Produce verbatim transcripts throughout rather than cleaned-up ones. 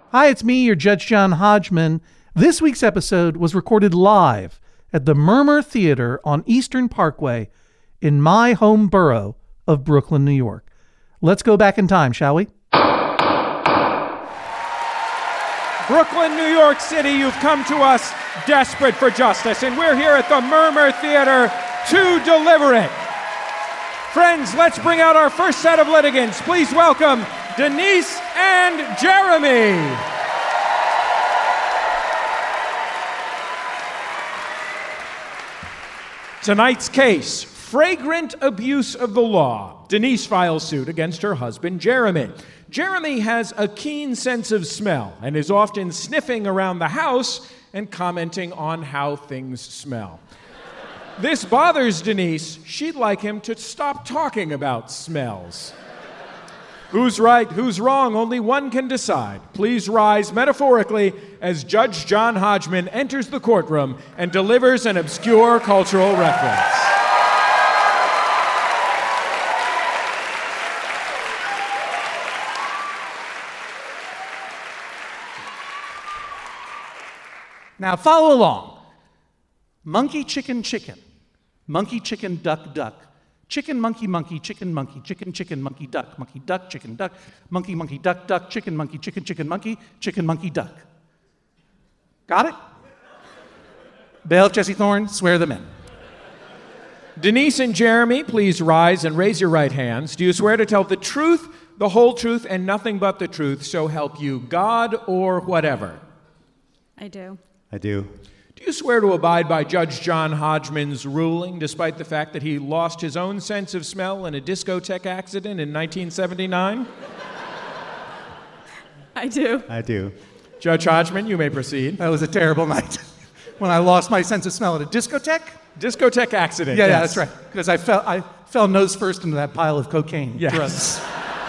Hi, it's me, your Judge John Hodgman. This week's episode was recorded live at the Murmur Theater on Eastern Parkway in my home borough of Brooklyn, New York. Let's go back in time, shall we? Brooklyn, New York City, you've come to us desperate for justice, and we're here at the Murmur Theater to deliver it. Friends, let's bring out our first set of litigants. Please welcome Denise and Jeremy. Tonight's case, flagrant abuse of the law. Denise files suit against her husband, Jeremy. Jeremy has a keen sense of smell and is often sniffing around the house and commenting on how things smell. This bothers Denise. She'd like him to stop talking about smells. Who's right, who's wrong, only one can decide. Please rise metaphorically as Judge John Hodgman enters the courtroom and delivers an obscure cultural reference. Now follow along. Monkey, chicken, chicken. Monkey, chicken, duck, duck. Chicken, monkey, monkey, chicken, monkey, chicken, chicken, monkey, duck, monkey, duck, chicken, duck, monkey, monkey, duck, duck, chicken, monkey, chicken, chicken, monkey, chicken, monkey, duck. Got it? Bailiff Jesse Thorne, swear them in. Denise and Jeremy, please rise and raise your right hands. Do you swear to tell the truth, the whole truth, and nothing but the truth, so help you God or whatever? I do. I do. Do you swear to abide by Judge John Hodgman's ruling, despite the fact that he lost his own sense of smell in a discotheque accident in nineteen seventy-nine? I do. I do. Judge Hodgman, you may proceed. That was a terrible night when I lost my sense of smell at a discotheque. Discotheque accident. Yeah, yes. yeah, that's right. Because I fell, I fell nose first into that pile of cocaine Yes. drugs.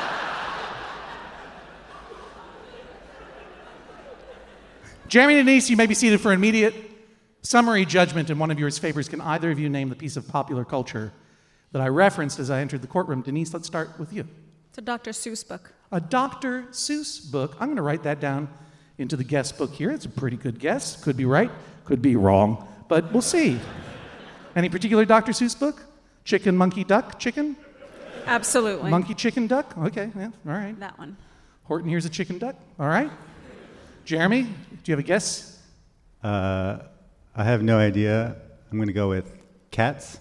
Jeremy and Denise, you may be seated for immediate summary judgment in one of your favors. Can either of you name the piece of popular culture that I referenced as I entered the courtroom? Denise, let's start with you. It's a Doctor Seuss book. A Doctor Seuss book. I'm going to write that down into the guest book here. It's a pretty good guess. Could be right, could be wrong, but we'll see. Any particular Doctor Seuss book? Chicken, monkey, duck, chicken? Absolutely. Monkey, chicken, duck? Okay, yeah, all right. That one. Horton, here's a chicken duck. All right. Jeremy, do you have a guess? Uh, I have no idea. I'm going to go with cats.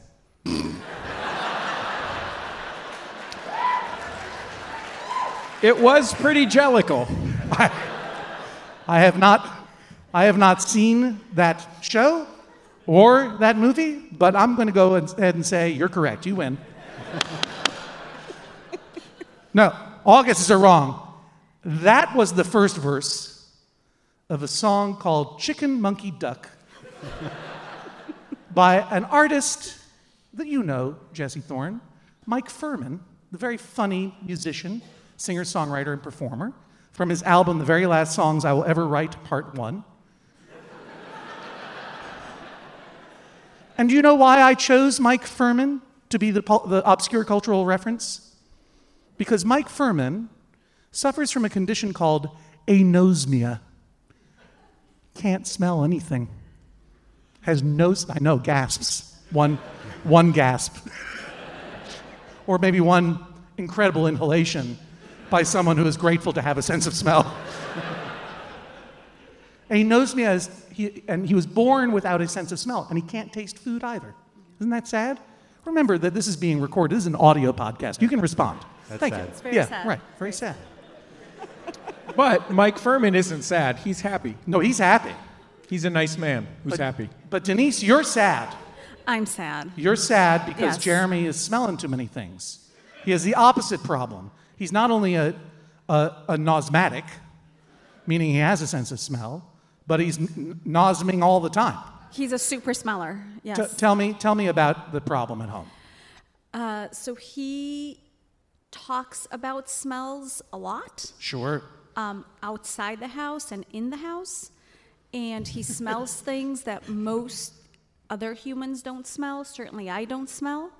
It was pretty jellical. I, I have not, I have not seen that show or that movie, but I'm going to go ahead and say you're correct. You win. No, all guesses are wrong. That was the first verse of a song called Chicken, Monkey, Duck by an artist that you know, Jesse Thorne, Mike Furman, the very funny musician, singer, songwriter, and performer, from his album The Very Last Songs I Will Ever Write, Part One. And do you know why I chose Mike Furman to be the, the obscure cultural reference? Because Mike Furman suffers from a condition called anosmia. Can't smell anything. Has no, I know, gasps. One, one gasp. Or maybe one incredible inhalation by someone who is grateful to have a sense of smell. Anosmia is, he, and he was born without a sense of smell, and he can't taste food either. Isn't that sad? Remember that this is being recorded. This is an audio podcast. You can respond. That's Thank sad. you. It's very yeah, sad. right. Very sad. But Mike Furman isn't sad. He's happy. No, he's happy. He's a nice man who's But, happy. but Denise, you're sad. I'm sad. You're sad because Yes. Jeremy is smelling too many things. He has the opposite problem. He's not only a, a, a nosmatic, meaning he has a sense of smell, but he's n- nosming all the time. He's a super smeller. Yes. T- tell me, tell me about the problem at home. Uh, so he talks about smells a lot, Sure. um, outside the house and in the house, and he smells things that most other humans don't smell. Certainly, I don't smell,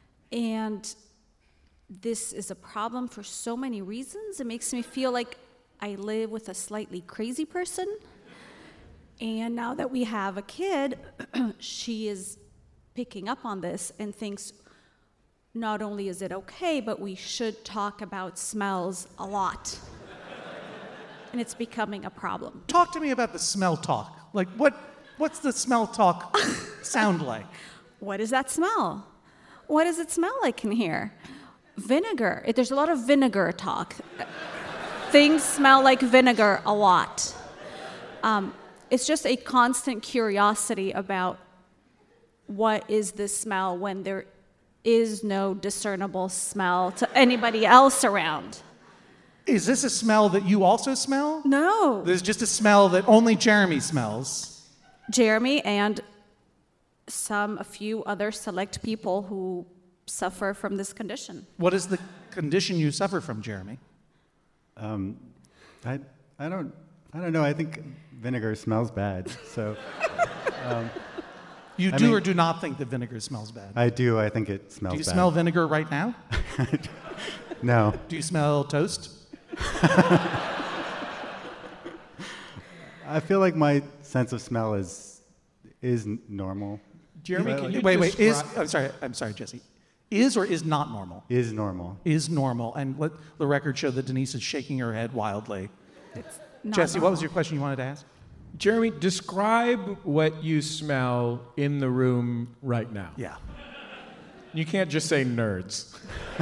and this is a problem for so many reasons. It makes me feel like I live with a slightly crazy person. And now that we have a kid, she is picking up on this and thinks not only is it okay, but we should talk about smells a lot. And it's becoming a problem. Talk to me about the smell talk. Like, what, what's the smell talk sound like? What does that smell? What does it smell like in here? Vinegar. It- There's a lot of vinegar talk. Things smell like vinegar a lot. Um, it's just a constant curiosity about what is this smell when there is no discernible smell to anybody else around. Is this a smell that you also smell? No. There's just a smell that only Jeremy smells. Jeremy and some, a few other select people who suffer from this condition. What is the condition you suffer from, Jeremy? Um, I, I don't, I don't know. I think vinegar smells bad. So um, You I do mean- or do not think that vinegar smells bad? I do. I think it smells Do you bad. smell vinegar right now? No. Do you smell toast? I feel like my sense of smell is is n- normal. Jeremy, Well, can you Wait, wait. Is describe- I'm sorry. I'm sorry, Jesse. Is or is not normal? Is normal. Is normal, and let the record show that Denise is shaking her head wildly. It's not Jesse, what normal. was your question you wanted to ask? Jeremy, describe what you smell in the room right now. Yeah. You can't just say nerds.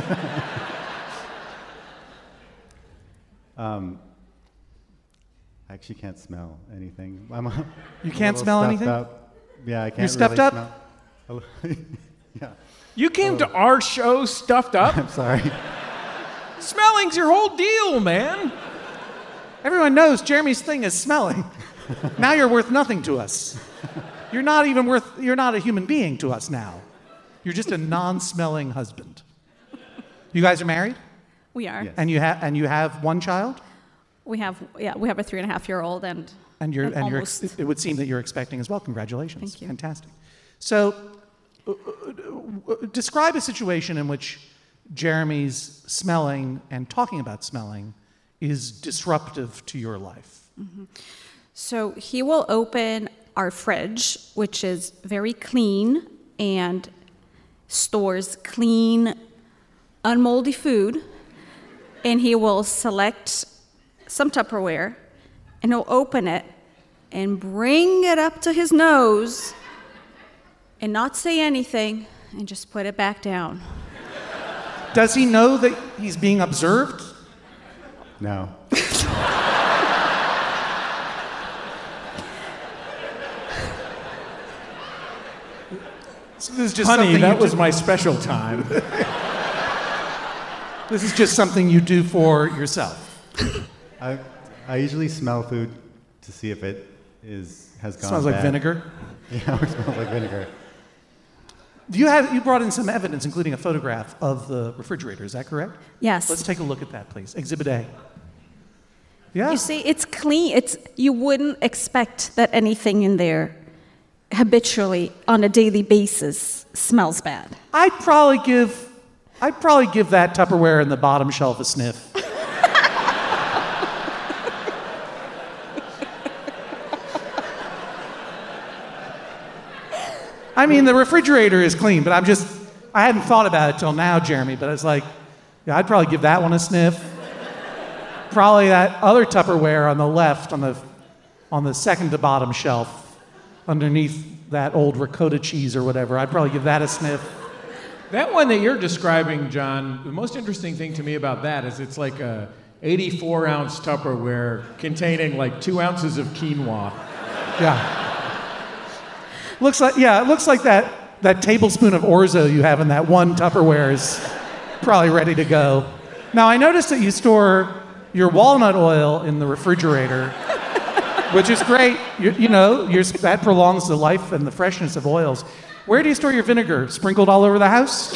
Um, I actually can't smell anything. I'm a, You a can't little smell stuffed anything? Up. Yeah, I can't. You're stuffed really up? Smell. Yeah. You came to our show stuffed up? I'm sorry. Smelling's your whole deal, man. Everyone knows Jeremy's thing is smelling. Now you're worth nothing to us. You're not even worth, you're not a human being to us now. You're just a non-smelling husband. You guys are married? We are. Yes. And you have and you have one child? We have, yeah, we have a three and a half year old and, And you're and and you're almost. it would seem that you're expecting as well. Congratulations. Thank you. Fantastic. So uh, uh, uh, describe a situation in which Jeremy's smelling and talking about smelling is disruptive to your life. So he will open our fridge, which is very clean and stores clean, unmoldy food, and he will select some Tupperware, and he'll open it and bring it up to his nose and not say anything and just put it back down. Does he know that he's being observed? No. So this is just Honey, something that you was do, my special time. this is just something you do for yourself. I I usually smell food to see if it is has gone Smells like bad. vinegar. Yeah, it smells like vinegar. You have you brought in some evidence, including a photograph of the refrigerator. Is that correct? Yes. Let's take a look at that, please. Exhibit A. Yeah. You see, it's clean. It's you wouldn't expect that anything in there habitually on a daily basis smells bad. I'd probably give I'd probably give that Tupperware in the bottom shelf a sniff. I mean, the refrigerator is clean, but I'm just I hadn't thought about it till now, Jeremy, but I was like, yeah, I'd probably give that one a sniff. Probably that other Tupperware on the left, on the on the second to bottom shelf, underneath that old ricotta cheese or whatever. I'd probably give that a sniff. That one that you're describing, John, the most interesting thing to me about that is it's like a eighty-four ounce Tupperware containing like two ounces of quinoa. Yeah. Looks like yeah, it looks like that that tablespoon of orzo you have in that one Tupperware is probably ready to go. Now I noticed that you store your walnut oil in the refrigerator, which is great. You, you know, your, that prolongs the life and the freshness of oils. Where do you store your vinegar? Sprinkled all over the house?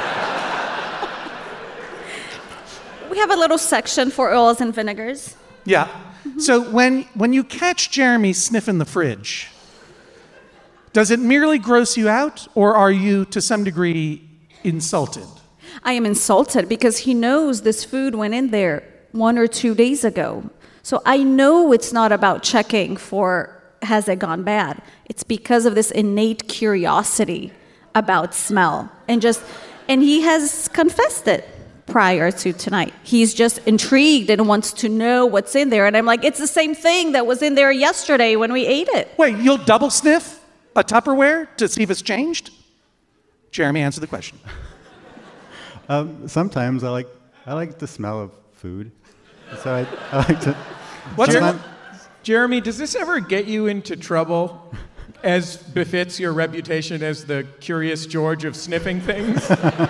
We have a little section for oils and vinegars. Yeah. So when when you catch Jeremy sniffing the fridge, does it merely gross you out, or are you to some degree insulted? I am insulted because he knows this food went in there one or two days ago. So I know it's not about checking for has it gone bad. It's because of this innate curiosity about smell. And just and he has confessed it prior to tonight. He's just intrigued and wants to know what's in there. And I'm like, it's the same thing that was in there yesterday when we ate it. Wait, you'll double sniff a Tupperware to see if it's changed? Jeremy, answer the question. Um, sometimes I like I like the smell of food, so I, I like to. What's Jer- it? Jeremy, does this ever get you into trouble, as befits your reputation as the Curious George of sniffing things?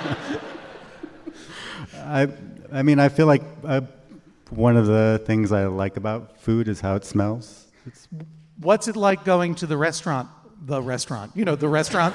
I I mean I feel like uh, one of the things I like about food is how it smells. It's, What's it like going to the restaurant? The restaurant. You know, the restaurant.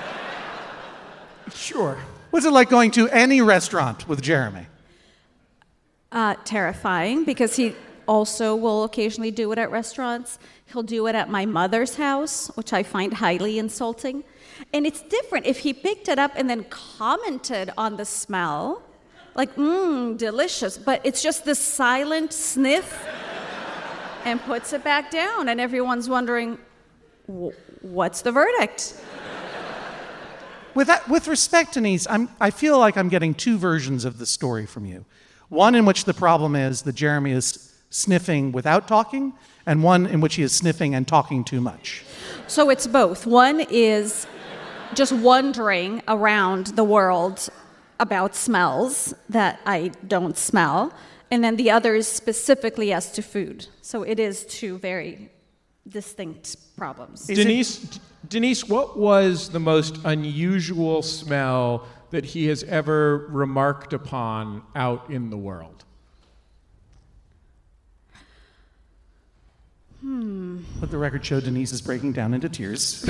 Sure. What's it like going to any restaurant with Jeremy? Uh, terrifying, because he also will occasionally do it at restaurants. He'll do it at my mother's house, which I find highly insulting. And it's different. If he picked it up and then commented on the smell, like, mmm, delicious, but it's just this silent sniff and puts it back down, and everyone's wondering, what's the verdict? With that, with respect, Denise, I'm, I feel like I'm getting two versions of the story from you. One in which the problem is that Jeremy is sniffing without talking, and one in which he is sniffing and talking too much. So it's both. One is just wandering around the world about smells that I don't smell, and then the other is specifically as to food. So it is two very distinct problems. Is it- Denise, Denise, what was the most unusual smell that he has ever remarked upon out in the world? Hmm. Let the record show Denise is breaking down into tears.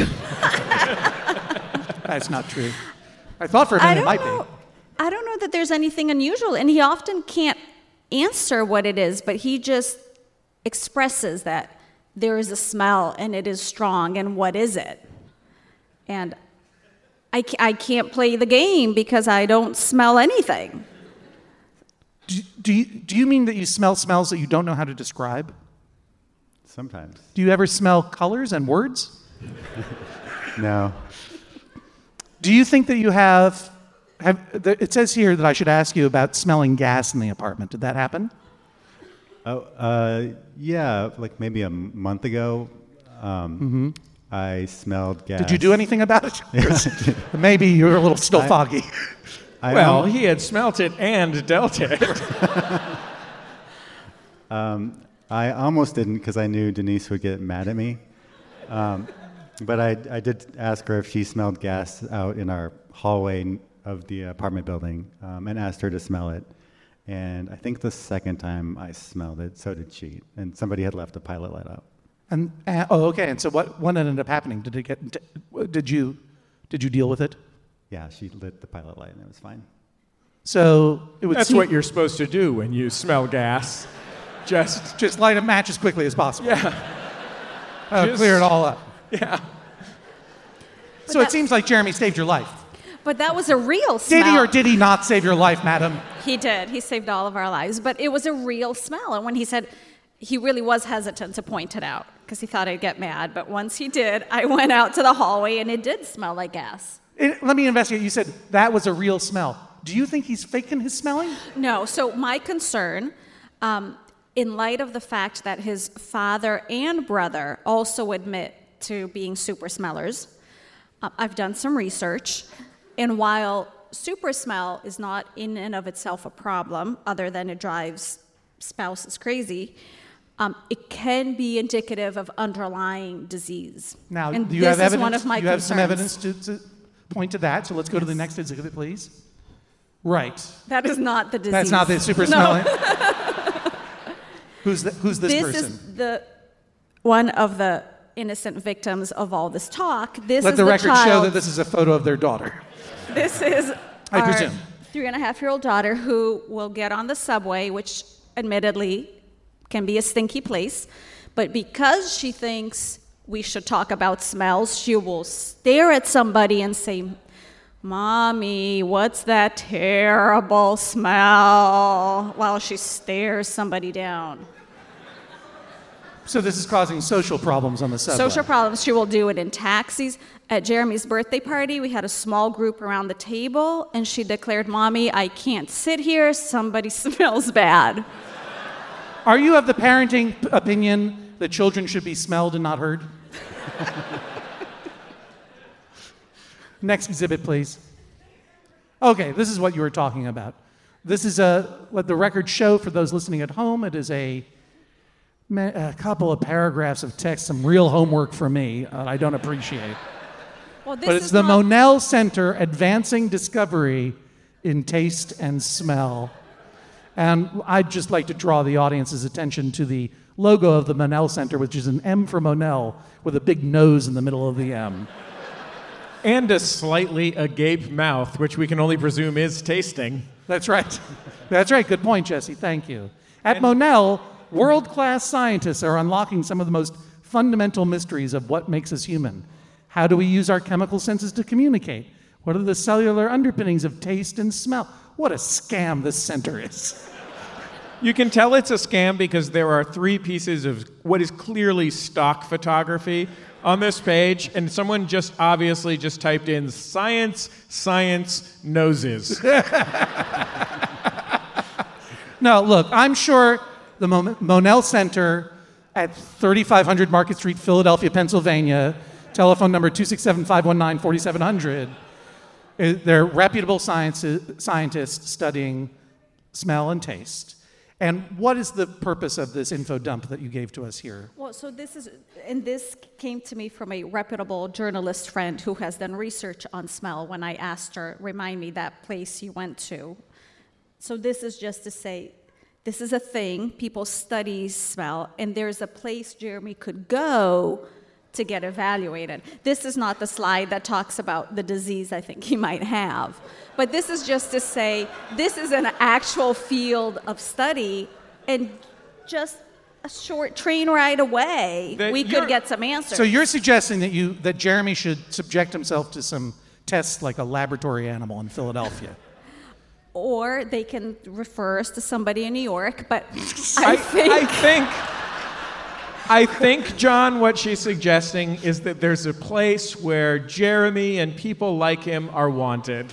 That's not true. I thought for a I minute it don't might know. be. I don't know that there's anything unusual, and he often can't answer what it is, but he just expresses that there is a smell and it is strong, and what is it? And I, ca- I can't play the game because I don't smell anything. Do, do, you, do you mean that you smell smells that you don't know how to describe? sometimes. Do you ever smell colors and words? No. Do you think that you have, have, it says here that I should ask you about smelling gas in the apartment. Did that happen? Oh, uh, yeah, like maybe a month ago, um, I smelled gas. Did you do anything about it? Maybe you're a little still I- foggy. I Well, al- he had smelt it and dealt it. um, I almost didn't because I knew Denise would get mad at me. Um, but I, I did ask her if she smelled gas out in our hallway of the apartment building, um, and asked her to smell it. And I think the second time I smelled it, so did she. And somebody had left a pilot light out. And uh, oh, okay. And so what? What ended up happening? Did it get? Did you? Did you deal with it? Yeah, she lit the pilot light and it was fine. So it would. That's seem- what you're supposed to do when you smell gas. Just, Just light a match as quickly as possible. yeah, Uh, just- clear it all up. yeah. So it that- seems like Jeremy saved your life. But that was a real smell. Did he or did he not save your life, madam? He did. He saved all of our lives. But it was a real smell. And when he said, he really was hesitant to point it out because he thought I'd get mad. But once he did, I went out to the hallway and it did smell like gas. It- let me investigate. You said that was a real smell. Do you think he's faking his smelling? No. So my concern, um, in light of the fact that his father and brother also admit to being super smellers, uh, I've done some research. And while super smell is not in and of itself a problem, other than it drives spouses crazy, um, it can be indicative of underlying disease. Now, and do you this have is evidence? one of my you have concerns. some evidence to, to point to that. So let's go to the next exhibit, please. Right. That is not the disease. That's not the super No. smelling. who's the, who's this, This person? is the one of the innocent victims of all this talk. This Let is the the record child. show that this is a photo of their daughter. This is I our presume. three and a half year old daughter who will get on the subway, which admittedly can be a stinky place, but because she thinks we should talk about smells, she will stare at somebody and say, "Mommy, what's that terrible smell?" while she stares somebody down. So this is causing social problems on the subway. Social problems. She will do it in taxis. At Jeremy's birthday party, we had a small group around the table, and she declared, "Mommy, I can't sit here. Somebody smells bad." Are you of the parenting p- opinion that children should be smelled and not heard? Next exhibit, please. Okay, this is what you were talking about. This is a, what the records show for those listening at home. It is a, a couple of paragraphs of text, some real homework for me uh, I don't appreciate. Well, this But it's is the not- Monell Center Advancing Discovery in Taste and Smell. And I'd just like to draw the audience's attention to the logo of the Monell Center, which is an M for Monell with a big nose in the middle of the M. And a slightly agape mouth, which we can only presume is tasting. That's right. That's right. Good point, Jesse. Thank you. At Monell, world-class scientists are unlocking some of the most fundamental mysteries of what makes us human. How do we use our chemical senses to communicate? What are the cellular underpinnings of taste and smell? What a scam this center is. You can tell it's a scam because there are three pieces of what is clearly stock photography on this page, and someone just obviously just typed in science, science, noses. No, look, I'm sure the Mo- Monell Center at thirty-five hundred Market Street, Philadelphia, Pennsylvania, telephone number two six seven, five one nine, four seven zero zero, uh, they're reputable science- scientists studying smell and taste. And what is the purpose of this info dump that you gave to us here? Well, so this is, and this came to me from a reputable journalist friend who has done research on smell when I asked her, remind me that place you went to. So this is just to say, this is a thing, people study smell, and there's a place Jeremy could go to get evaluated. This is not the slide that talks about the disease I think he might have. But this is just to say, this is an actual field of study, and just a short train ride away, That we you're- could get some answers. So you're suggesting that you that Jeremy should subject himself to some tests like a laboratory animal in Philadelphia. Or they can refer us to somebody in New York, but I, I think... I think, I think, John, what she's suggesting is that there's a place where Jeremy and people like him are wanted.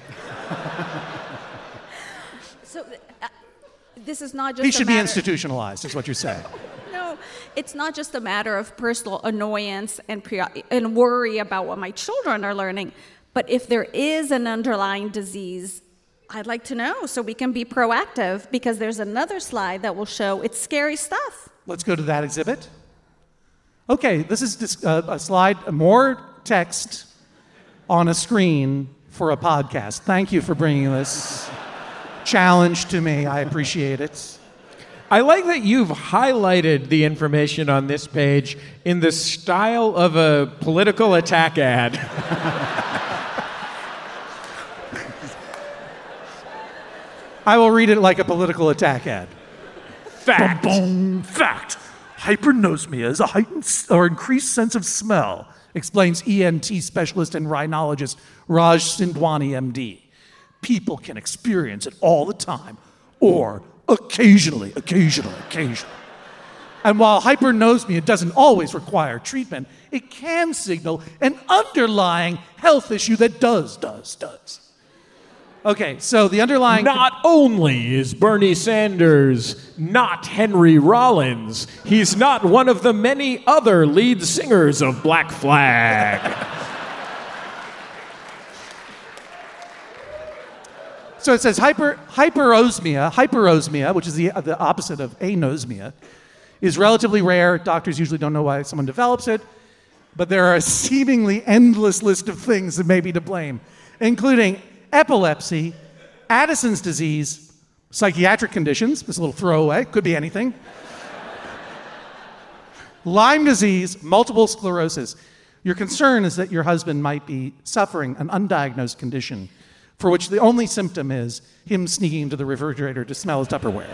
So uh, this is not just He a should be matter- institutionalized, is what you're saying. No, it's not just a matter of personal annoyance and pre- and worry about what my children are learning, but if there is an underlying disease, I'd like to know so we can be proactive, because there's another slide that will show it's scary stuff. Let's go to that exhibit. Okay, this is dis- uh, a slide, more text on a screen for a podcast. Thank you for bringing this challenge to me. I appreciate it. I like that you've highlighted the information on this page in the style of a political attack ad. I will read it like a political attack ad. Fact. Boom, fact. Hypernosmia is a heightened or increased sense of smell, explains E N T specialist and rhinologist Raj Sindwani, M D. People can experience it all the time, or occasionally, occasionally, occasionally. And while hypernosmia doesn't always require treatment, it can signal an underlying health issue that does, does, does. Okay, so the underlying... Not only is Bernie Sanders not Henry Rollins, he's not one of the many other lead singers of Black Flag. So it says hyper, hyperosmia, hyperosmia, which is the, the opposite of anosmia, is relatively rare. Doctors usually don't know why someone develops it, but there are a seemingly endless list of things that may be to blame, including epilepsy, Addison's disease, psychiatric conditions, this is a little throwaway, could be anything, Lyme disease, multiple sclerosis. Your concern is that your husband might be suffering an undiagnosed condition for which the only symptom is him sneaking into the refrigerator to smell his Tupperware.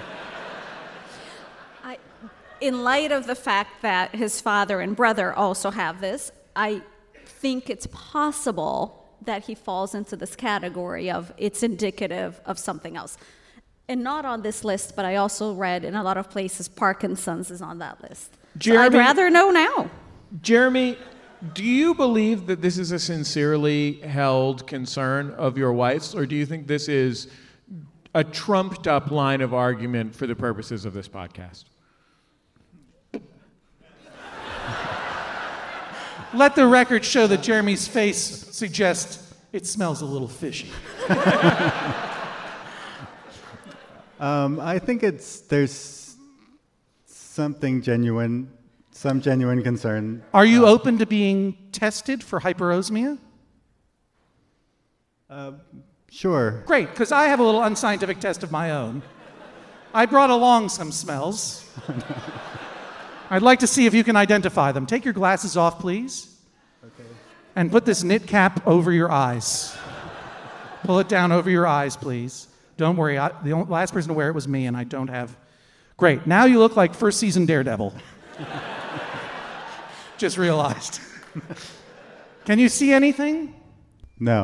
I, in light of the fact that his father and brother also have this, I think it's possible that he falls into this category of it's indicative of something else. and not on this list, but I also read in a lot of places Parkinson's is on that list. Jeremy, so I'd rather know now. Jeremy, do you believe that this is a sincerely held concern of your wife's, or do you think this is a trumped up line of argument for the purposes of this podcast? Let the record show that Jeremy's face suggests it smells a little fishy. Um, I think it's there's something genuine, some genuine concern. Are you open to being tested for hyperosmia? Sure. Great, because I have a little unscientific test of my own. I brought along some smells. I'd like to see if you can identify them. Take your glasses off, please. Okay. And put this knit cap over your eyes. Pull it down over your eyes, please. Don't worry, I, the only, last person to wear it was me, and I don't have... Great, now you look like first season Daredevil. Just realized. Can you see anything? No.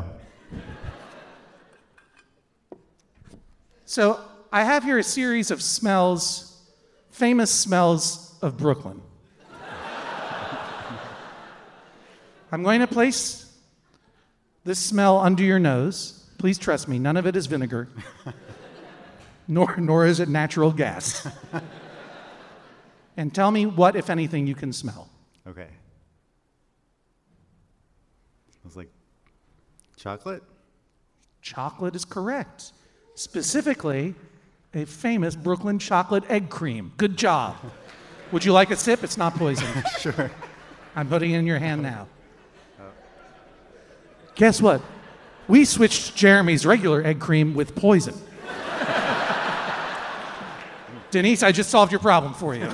So I have here a series of smells, famous smells of Brooklyn. I'm going to place this smell under your nose. Please trust me, none of it is vinegar, nor, nor is it natural gas. And tell me what, if anything, you can smell. Okay. Smells like chocolate? Chocolate is correct. Specifically, a famous Brooklyn chocolate egg cream. Good job. Would you like a sip? It's not poison. Sure. I'm putting it in your hand now. Guess what? We switched Jeremy's regular egg cream with poison. Denise, I just solved your problem for you.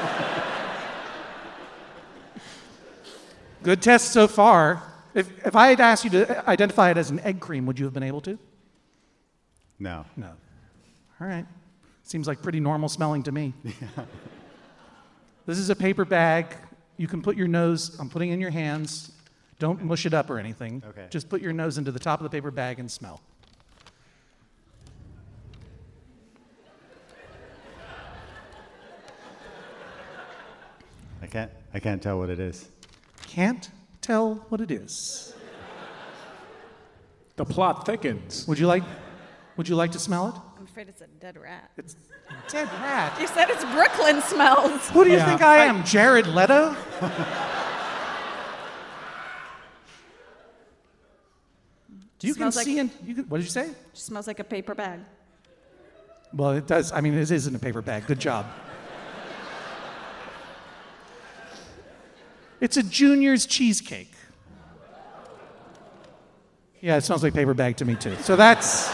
Good test so far. If, if I had asked you to identify it as an egg cream, would you have been able to? No. No. All right. Seems like pretty normal smelling to me. Yeah. This is a paper bag. You can put your nose, I'm putting it in your hands. Don't mush it up or anything. Okay. Just put your nose into the top of the paper bag and smell. I can't I can't tell what it is. Can't tell what it is. The plot thickens. Would you like would you like to smell it? I'm afraid it's a dead rat. It's dead rat. You said it's Brooklyn smells. Who do you Yeah, think I I- am, Jared Leto? You can Smells like- see in, you can, what did you say? It smells like a paper bag. Well, it does. I mean, it is in a paper bag. Good job. It's a Junior's cheesecake. Yeah, it smells like paper bag to me, too. So that's...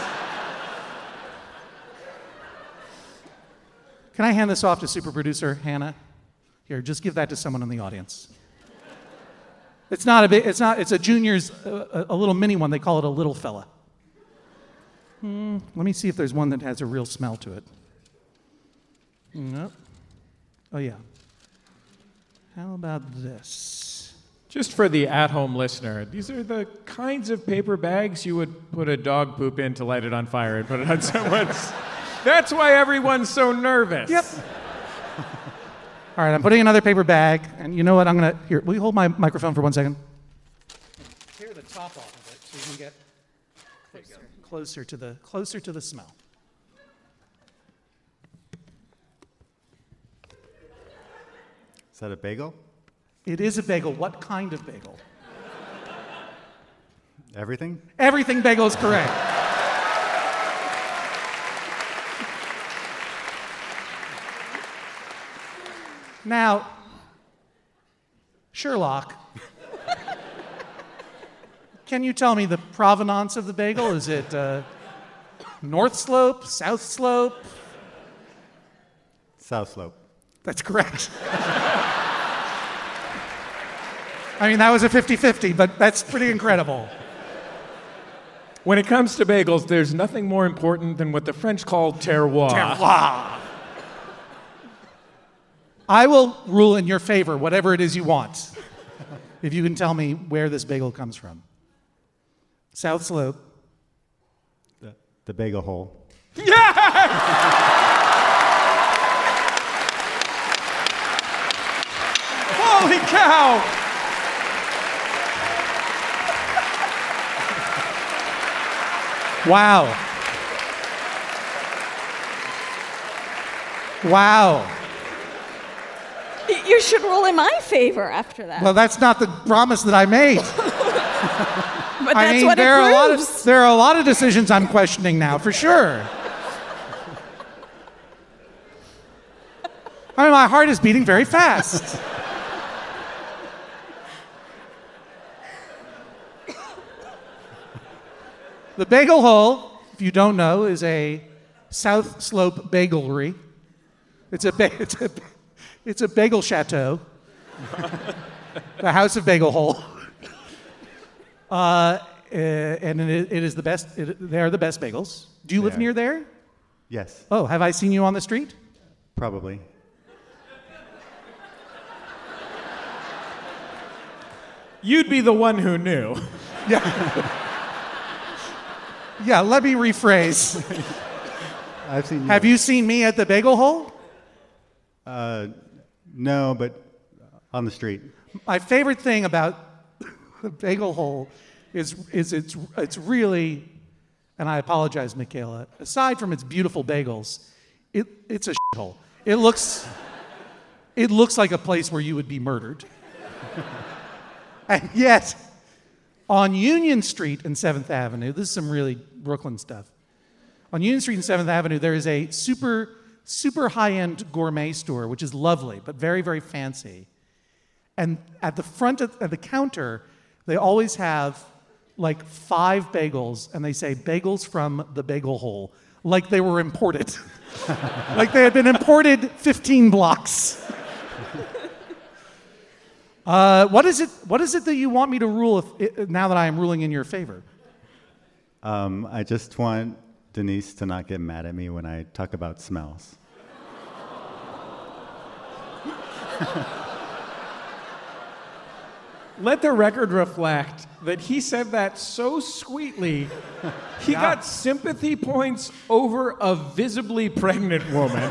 Can I hand this off to super producer Hannah? Here, just give that to someone in the audience. It's not a big, it's not, it's a Junior's, uh, a, a little mini one. They call it a little fella. Hmm, let me see if there's one that has a real smell to it. Nope. Oh, yeah. How about this? Just for the at-home listener, these are the kinds of paper bags you would put a dog poop in to light it on fire and put it on someone's... That's why everyone's so nervous. Yep. All right, I'm putting another paper bag, and you know what? I'm gonna here. Will you hold my microphone for one second? Tear the top off of it so you can get closer, closer to the closer to the smell. Is that a bagel? It is a bagel. What kind of bagel? Everything? Everything bagel is correct. Now, Sherlock, can you tell me the provenance of the bagel? Is it uh, North Slope, South Slope? South Slope. That's correct. I mean, that was a fifty-fifty, but that's pretty incredible. When it comes to bagels, there's nothing more important than what the French call terroir. Terroir. I will rule in your favor, whatever it is you want, if you can tell me where this bagel comes from. South Slope. The, the bagel hole. Yes! Holy cow! Wow. Wow. Y- You should rule in my favor after that. Well, that's not the promise that I made. but that's I mean, what there it are a lot of proves. there are a lot of decisions I'm questioning now, for sure. I mean, my heart is beating very fast. The Bagel Hole, if you don't know, is a South Slope bagelry. It's a ba- it's a it's a bagel chateau. The House of Bagel Hole. Uh, and it, it is the best. It, they are the best bagels. Do you live They are. near there? Yes, Oh, have I seen you on the street? probably. You'd be the one who knew. Yeah. Let me rephrase. I've seen you. Have you seen me at the Bagel Hole? Uh, no, but on the street. My favorite thing about the Bagel Hole is, is it's, it's really, and I apologize, Michaela, aside from its beautiful bagels, it, it's a shithole. It looks, it looks like a place where you would be murdered. And yet, on Union Street and seventh Avenue, this is some really Brooklyn stuff. On Union Street and seventh Avenue, there is a super, super high-end gourmet store, which is lovely, but very, very fancy. And at the front of at the counter, they always have like five bagels, and they say bagels from the Bagel Hole, like they were imported. Like they had been imported fifteen blocks. Uh, what is it? What is it that you want me to rule if, now that I am ruling in your favor? Um, I just want Denise to not get mad at me when I talk about smells. Let the record reflect that he said that so sweetly, he got sympathy points over a visibly pregnant woman.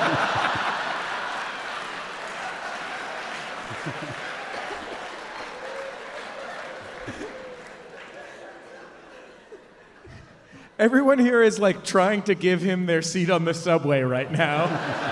Everyone here is like trying to give him their seat on the subway right now.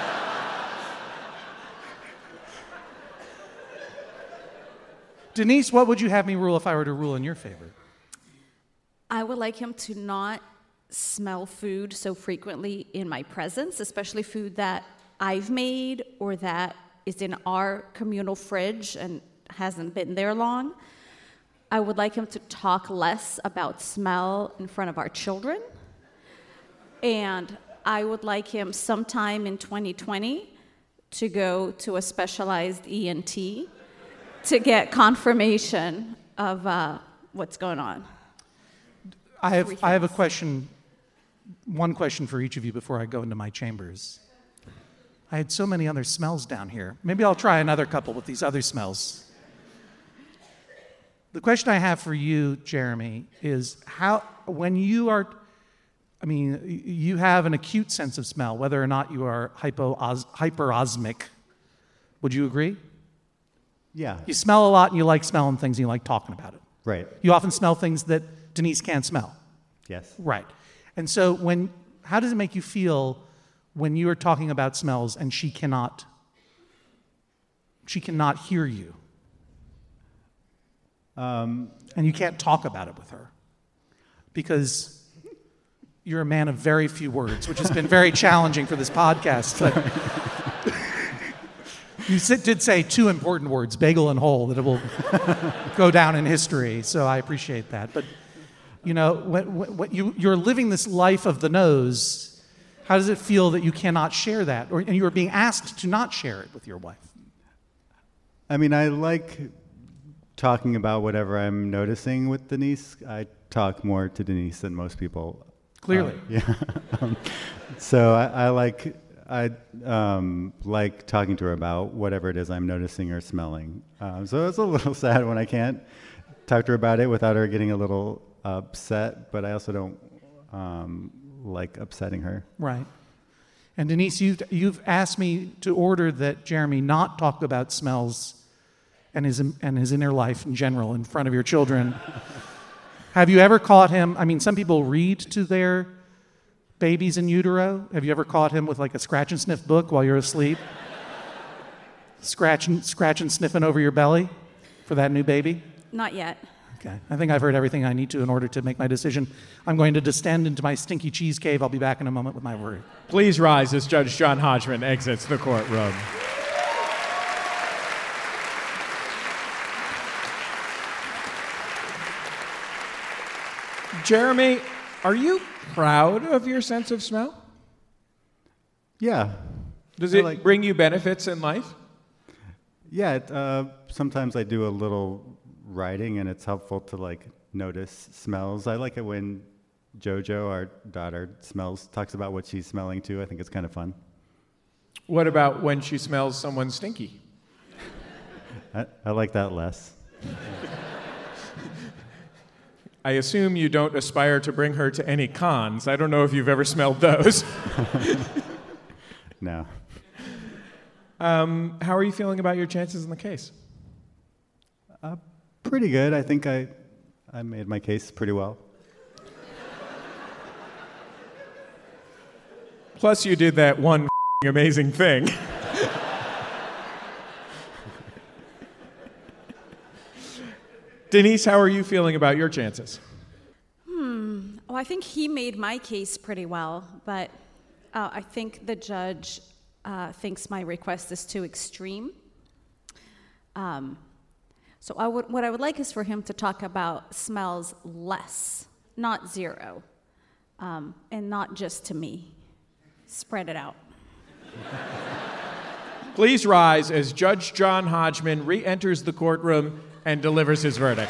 Denise, what would you have me rule if I were to rule in your favor? I would like him to not smell food so frequently in my presence, especially food that I've made or that is in our communal fridge and hasn't been there long. I would like him to talk less about smell in front of our children. And I would like him sometime in twenty twenty to go to a specialized E N T to get confirmation of uh, what's going on. I have Three I have a things. question, one question for each of you before I go into my chambers. I had so many other smells down here. Maybe I'll try another couple with these other smells. The question I have for you, Jeremy, is how, when you are, I mean, y- you have an acute sense of smell, whether or not you are hypoos- hyperosmic. Would you agree? Yeah, You smell a lot and you like smelling things and you like talking about it. right. You often smell things that Denise can't smell. Yes. Right. And so when, how does it make you feel when you are talking about smells and she cannot, she cannot hear you? Um, And you can't talk about it with her because you're a man of very few words, which has been very challenging for this podcast. But you sit- did say two important words, bagel and hole, that it will go down in history. So I appreciate that. But you know, when, when when you, you're living this life of the nose, how does it feel that you cannot share that, or and you are being asked to not share it with your wife? I mean, I like talking about whatever I'm noticing with Denise. I talk more to Denise than most people. Clearly. Uh, yeah. um, so I, I like I um, like talking to her about whatever it is I'm noticing or smelling. Um, so it's a little sad when I can't talk to her about it without her getting a little upset. But I also don't um, like upsetting her. Right. And Denise, you've, you've asked me to order that Jeremy not talk about smells and his, and his inner life in general in front of your children. Have you ever caught him? I mean, some people read to their babies in utero. Have you ever caught him with like a scratch and sniff book while you're asleep? Scratch and, scratch and sniffing over your belly for that new baby? Not yet. Okay. I think I've heard everything I need to in order to make my decision. I'm going to descend into my stinky cheese cave. I'll be back in a moment with my word. Please rise as Judge John Hodgman exits the courtroom. Jeremy, are you proud of your sense of smell? Yeah. Does I it like- bring you benefits in life? Yeah, it, uh, sometimes I do a little writing, and it's helpful to like notice smells. I like it when Jojo, our daughter, smells, talks about what she's smelling too. I think it's kind of fun. What about when she smells someone stinky? I, I like that less. I assume you don't aspire to bring her to any cons. I don't know if you've ever smelled those. No. Um, how are you feeling about your chances in the case? Uh, pretty good. I think I, I made my case pretty well. Plus, you did that one amazing thing. Denise, how are you feeling about your chances? Hmm. Well, I think he made my case pretty well, but uh, I think the judge uh, thinks my request is too extreme. Um, so I would, what I would like is for him to talk about smells less, not zero, um, and not just to me. Spread it out. Please rise as Judge John Hodgman re-enters the courtroom and delivers his verdict.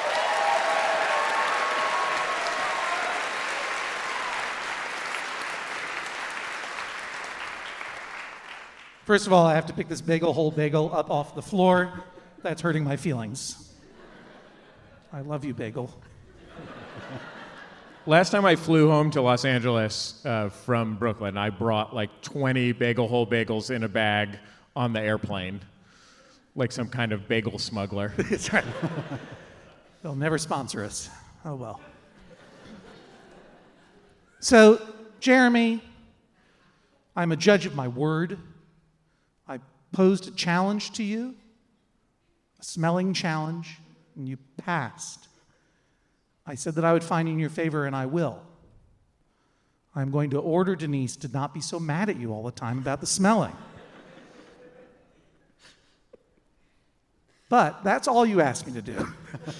First of all, I have to pick this bagel, whole bagel, up off the floor. That's hurting my feelings. I love you, bagel. Last time I flew home to Los Angeles uh, from Brooklyn, I brought like twenty bagel whole bagels in a bag on the airplane, like some kind of bagel smuggler. That's right. They'll never sponsor us. Oh, well. So, Jeremy, I'm a judge of my word. I posed a challenge to you, a smelling challenge, and you passed. I said that I would find in your favor, and I will. I'm going to order Denise to not be so mad at you all the time about the smelling. But that's all you asked me to do.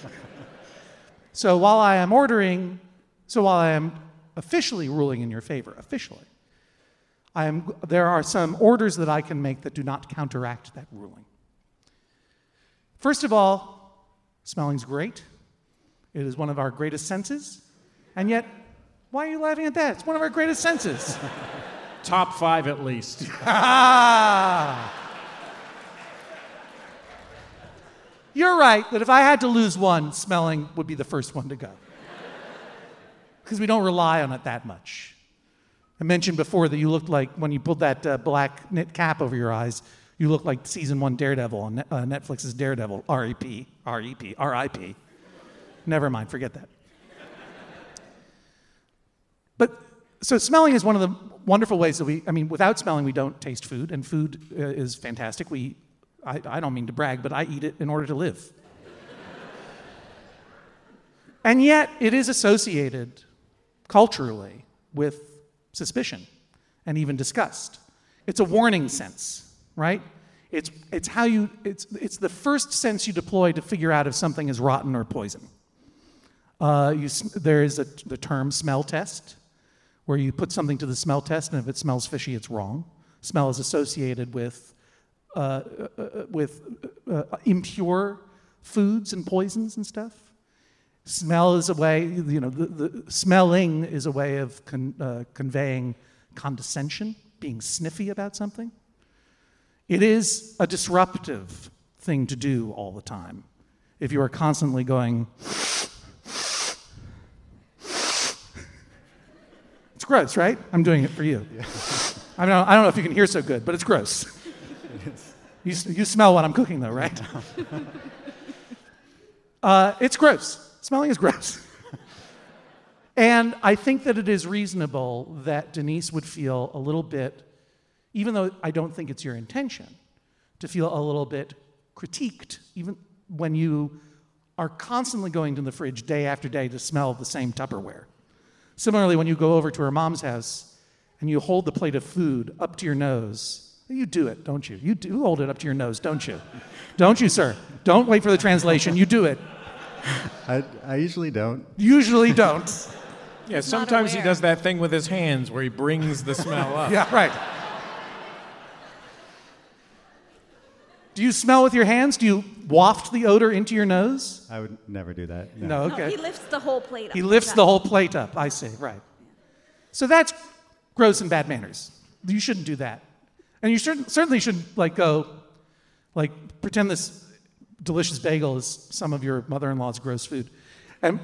So while I am ordering, so while I am officially ruling in your favor, officially, I am, there are some orders that I can make that do not counteract that ruling. First of all, smelling's great. It is one of our greatest senses. And yet, why are you laughing at that? It's one of our greatest senses. Top five at least. Ah! You're right that if I had to lose one, smelling would be the first one to go. Because we don't rely on it that much. I mentioned before that you looked like, when you pulled that uh, black knit cap over your eyes, you looked like season one Daredevil on uh, Netflix's Daredevil, R E P, R E P, R I P. Never mind, forget that. But, so smelling is one of the wonderful ways that we, I mean, without smelling we don't taste food, and food uh, is fantastic. We, I, I don't mean to brag, but I eat it in order to live. And yet, it is associated culturally with suspicion and even disgust. It's a warning sense, right? It's, it's how you, it's, it's the first sense you deploy to figure out if something is rotten or poison. Uh, you, there is a, the term smell test, where you put something to the smell test, and if it smells fishy, it's wrong. Smell is associated with, uh, uh, with uh, impure foods and poisons and stuff. Smell is a way, you know, the, the smelling is a way of con, uh, conveying condescension, being sniffy about something. It is a disruptive thing to do all the time. If you are constantly going, it's gross, right? I'm doing it for you. Yeah. I mean, I don't know if you can hear so good, but it's gross. You, you smell what I'm cooking, though, right? uh, it's gross. Smelling is gross. And I think that it is reasonable that Denise would feel a little bit, even though I don't think it's your intention, to feel a little bit critiqued, even when you are constantly going to the fridge day after day to smell the same Tupperware. Similarly, when you go over to her mom's house and you hold the plate of food up to your nose, you do it, don't you? You do hold it up to your nose, don't you? Don't you, sir? Don't wait for the translation. You do it. I, I usually don't. Usually don't. Yeah, sometimes he does that thing with his hands where he brings the smell up. Yeah, right. Do you smell with your hands? Do you waft the odor into your nose? I would never do that. No. No, okay. No, he lifts the whole plate up. He lifts the whole plate up. I see, right. So that's gross and bad manners. You shouldn't do that. And you should, certainly shouldn't like go, like pretend this delicious bagel is some of your mother-in-law's gross food. And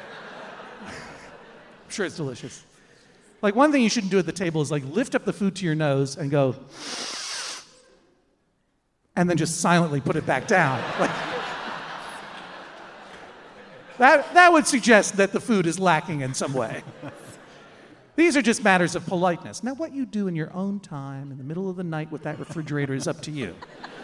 I'm sure it's delicious. Like one thing you shouldn't do at the table is like lift up the food to your nose and go, and then just silently put it back down. Like, that, that would suggest that the food is lacking in some way. These are just matters of politeness. Now, what you do in your own time, in the middle of the night with that refrigerator, is up to you.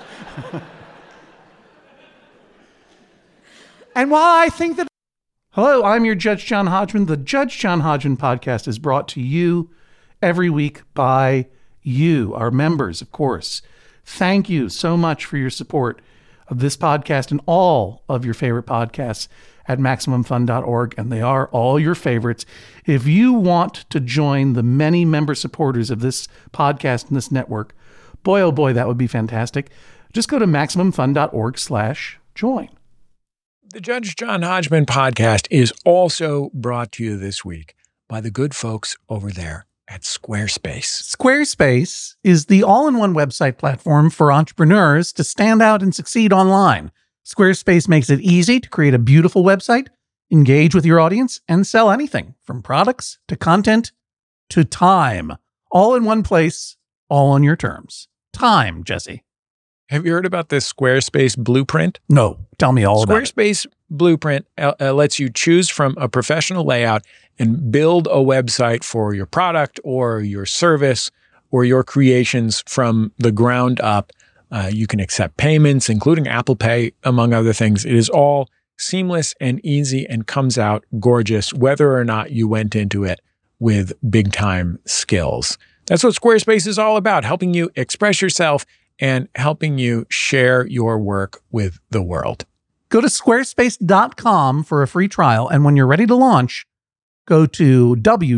And while I think that... Hello, I'm your Judge John Hodgman. The Judge John Hodgman podcast is brought to you every week by you, our members, of course. Thank you so much for your support of this podcast and all of your favorite podcasts at Maximum Fun dot org, and they are all your favorites. If you want to join the many member supporters of this podcast and this network, boy, oh boy, that would be fantastic. Just go to Maximum Fun dot org slash join. The Judge John Hodgman podcast is also brought to you this week by the good folks over there at Squarespace. Squarespace is the all-in-one website platform for entrepreneurs to stand out and succeed online. Squarespace makes it easy to create a beautiful website, engage with your audience, and sell anything from products to content to time. All in one place, all on your terms. Time, Jesse. Have you heard about this Squarespace blueprint? No, tell me all about it. Squarespace Blueprint uh, uh, lets you choose from a professional layout and build a website for your product or your service or your creations from the ground up. Uh, you can accept payments, including Apple Pay, among other things. It is all seamless and easy and comes out gorgeous, whether or not you went into it with big-time skills. That's what Squarespace is all about, helping you express yourself and helping you share your work with the world. Go to squarespace dot com for a free trial, and when you're ready to launch, go to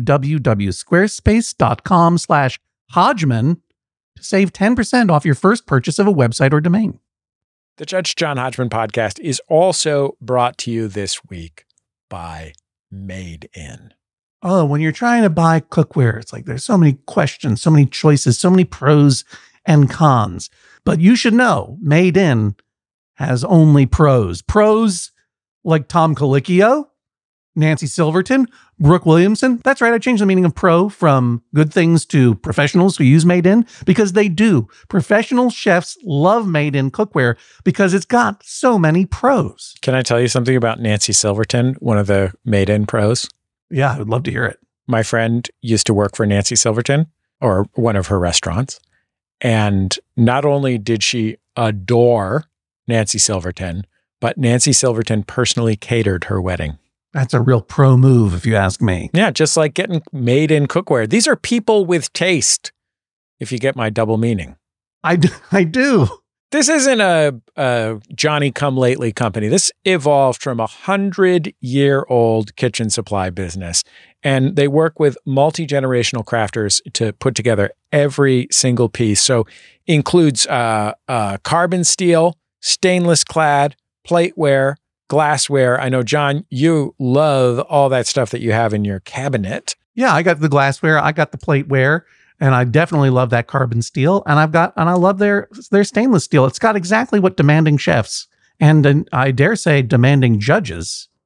www.squarespace.com slash Hodgman to save ten percent off your first purchase of a website or domain. The Judge John Hodgman podcast is also brought to you this week by Made In. Oh, when you're trying to buy cookware, it's like there's so many questions, so many choices, so many pros and cons. But you should know, Made In has only pros. Pros like Tom Colicchio, Nancy Silverton, Brooke Williamson. That's right, I changed the meaning of pro from good things to professionals who use Made In, because they do. Professional chefs love Made In cookware because it's got so many pros. Can I tell you something about Nancy Silverton, one of the Made In pros? Yeah, I would love to hear it. My friend used to work for Nancy Silverton, or one of her restaurants. And not only did she adore Nancy Silverton, but Nancy Silverton personally catered her wedding. That's a real pro move, if you ask me. Yeah, just like getting Made In cookware. These are people with taste, if you get my double meaning. I do. I do. This isn't a, a Johnny-come-lately company. This evolved from a hundred-year-old kitchen supply business. And they work with multi-generational crafters to put together every single piece. So includes uh, uh, carbon steel, stainless clad, plateware, glassware. I know, John, you love all that stuff that you have in your cabinet. Yeah, I got the glassware, I got the plateware, and I definitely love that carbon steel. And I've got, and I love their their stainless steel. It's got exactly what demanding chefs and, and I dare say demanding judges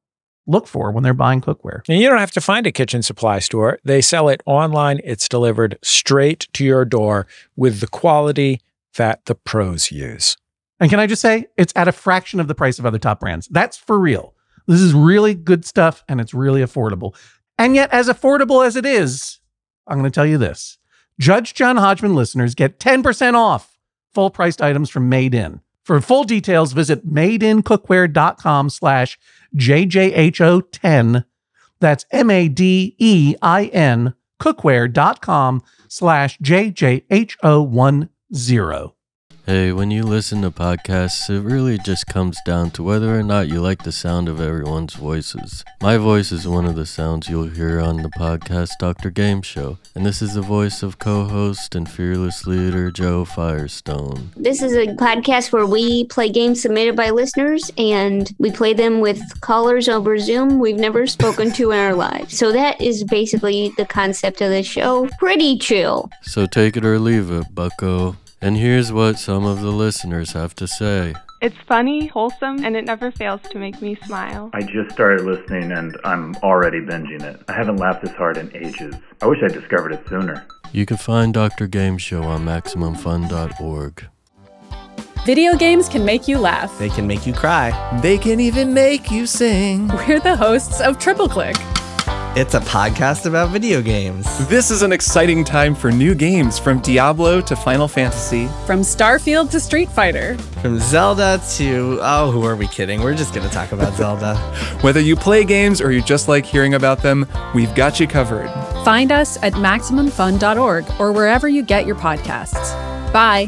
look for when they're buying cookware. And you don't have to find a kitchen supply store. They sell it online. It's delivered straight to your door with the quality that the pros use. And can I just say, it's at a fraction of the price of other top brands. That's for real. This is really good stuff, and it's really affordable. And yet, as affordable as it is, I'm going to tell you this. Judge John Hodgman listeners get ten percent off full-priced items from Made In. For full details, visit madeincookware.com slash JJHO10. That's M-A-D-E-I-N cookware.com slash JJHO10. Hey, when you listen to podcasts, it really just comes down to whether or not you like the sound of everyone's voices. My voice is one of the sounds you'll hear on the podcast Doctor Game Show, and this is the voice of co-host and fearless leader Joe Firestone. This is a podcast where we play games submitted by listeners, and we play them with callers over Zoom we've never spoken to in our lives. So that is basically the concept of the show. Pretty chill. So take it or leave it, bucko. And here's what some of the listeners have to say. It's funny, wholesome, and it never fails to make me smile. I just started listening and I'm already binging it. I haven't laughed this hard in ages. I wish I discovered it sooner. You can find Doctor Game Show on Maximum Fun dot org. Video games can make you laugh. They can make you cry. They can even make you sing. We're the hosts of Triple Click. It's a podcast about video games. This is an exciting time for new games, from Diablo to Final Fantasy. From Starfield to Street Fighter. From Zelda to... Oh, who are we kidding? We're just going to talk about Zelda. Whether you play games or you just like hearing about them, we've got you covered. Find us at Maximum Fun dot org or wherever you get your podcasts. Bye.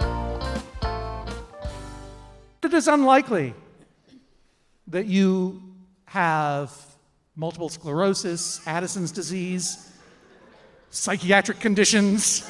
It is unlikely that you have multiple sclerosis, Addison's disease, psychiatric conditions.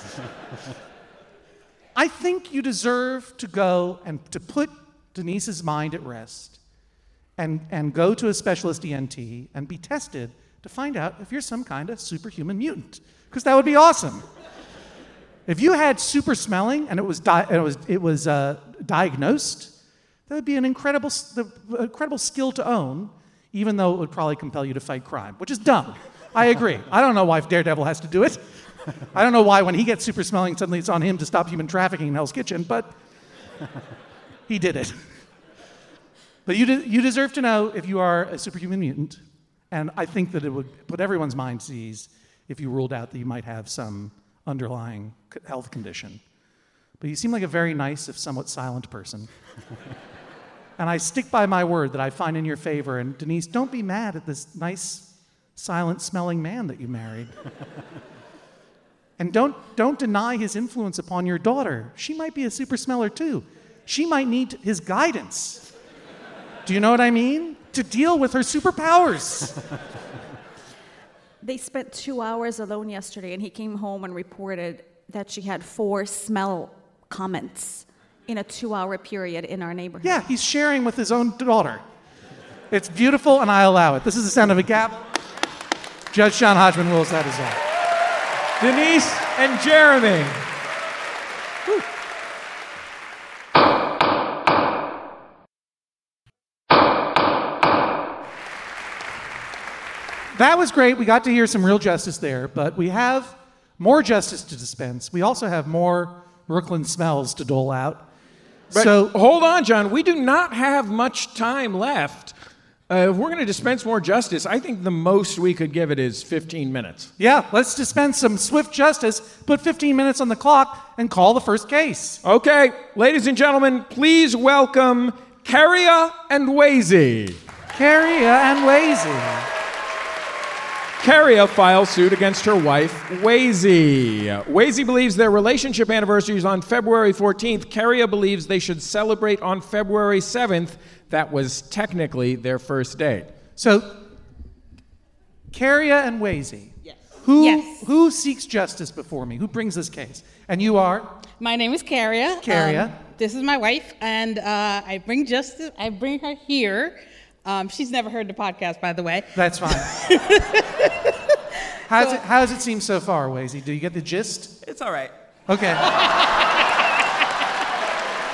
I think you deserve to go and to put Denise's mind at rest and, and go to a specialist E N T and be tested to find out if you're some kind of superhuman mutant, because that would be awesome. If you had super smelling and it was di- it was it was uh, diagnosed, that would be an incredible the, incredible skill to own. Even though it would probably compel you to fight crime, which is dumb. I agree. I don't know why Daredevil has to do it. I don't know why when he gets super smelling, suddenly it's on him to stop human trafficking in Hell's Kitchen, but he did it. But you, de- you deserve to know if you are a superhuman mutant, and I think that it would put everyone's mind at ease if you ruled out that you might have some underlying health condition. But you seem like a very nice, if somewhat silent person. And I stick by my word that I find in your favor. And Denise, don't be mad at this nice, silent-smelling man that you married. And don't, don't deny his influence upon your daughter. She might be a super smeller, too. She might need his guidance. Do you know what I mean? To deal with her superpowers. They spent two hours alone yesterday, and he came home and reported that she had four smell comments in a two-hour period in our neighborhood. Yeah, he's sharing with his own daughter. It's beautiful, and I allow it. This is the sound of a gavel. Judge John Hodgman rules that as well. Denise and Jeremy. Whew. That was great. We got to hear some real justice there, but we have more justice to dispense. We also have more Brooklyn smells to dole out. But so hold on, John. We do not have much time left. Uh, if we're going to dispense more justice, I think the most we could give it is fifteen minutes. Yeah, let's dispense some swift justice, put fifteen minutes on the clock, and call the first case. Okay, ladies and gentlemen, please welcome Caria and Wazy. Caria and Wazy. Caria files suit against her wife, Wazy. Wazy believes their relationship anniversary is on February fourteenth. Caria believes they should celebrate on February seventh. That was technically their first date. So, Caria and Wazy. Yes. Who, yes. who seeks justice before me? Who brings this case? And you are? My name is Caria. Caria. Um, this is my wife, and uh, I bring justice. I bring her here. Um, she's never heard the podcast, by the way. That's fine. How's, so, it, how does it seem so far, Wazy? Do you get the gist? It's all right. Okay.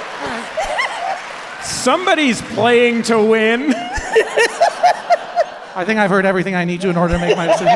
Somebody's playing to win. I think I've heard everything I need to in order to make my decision.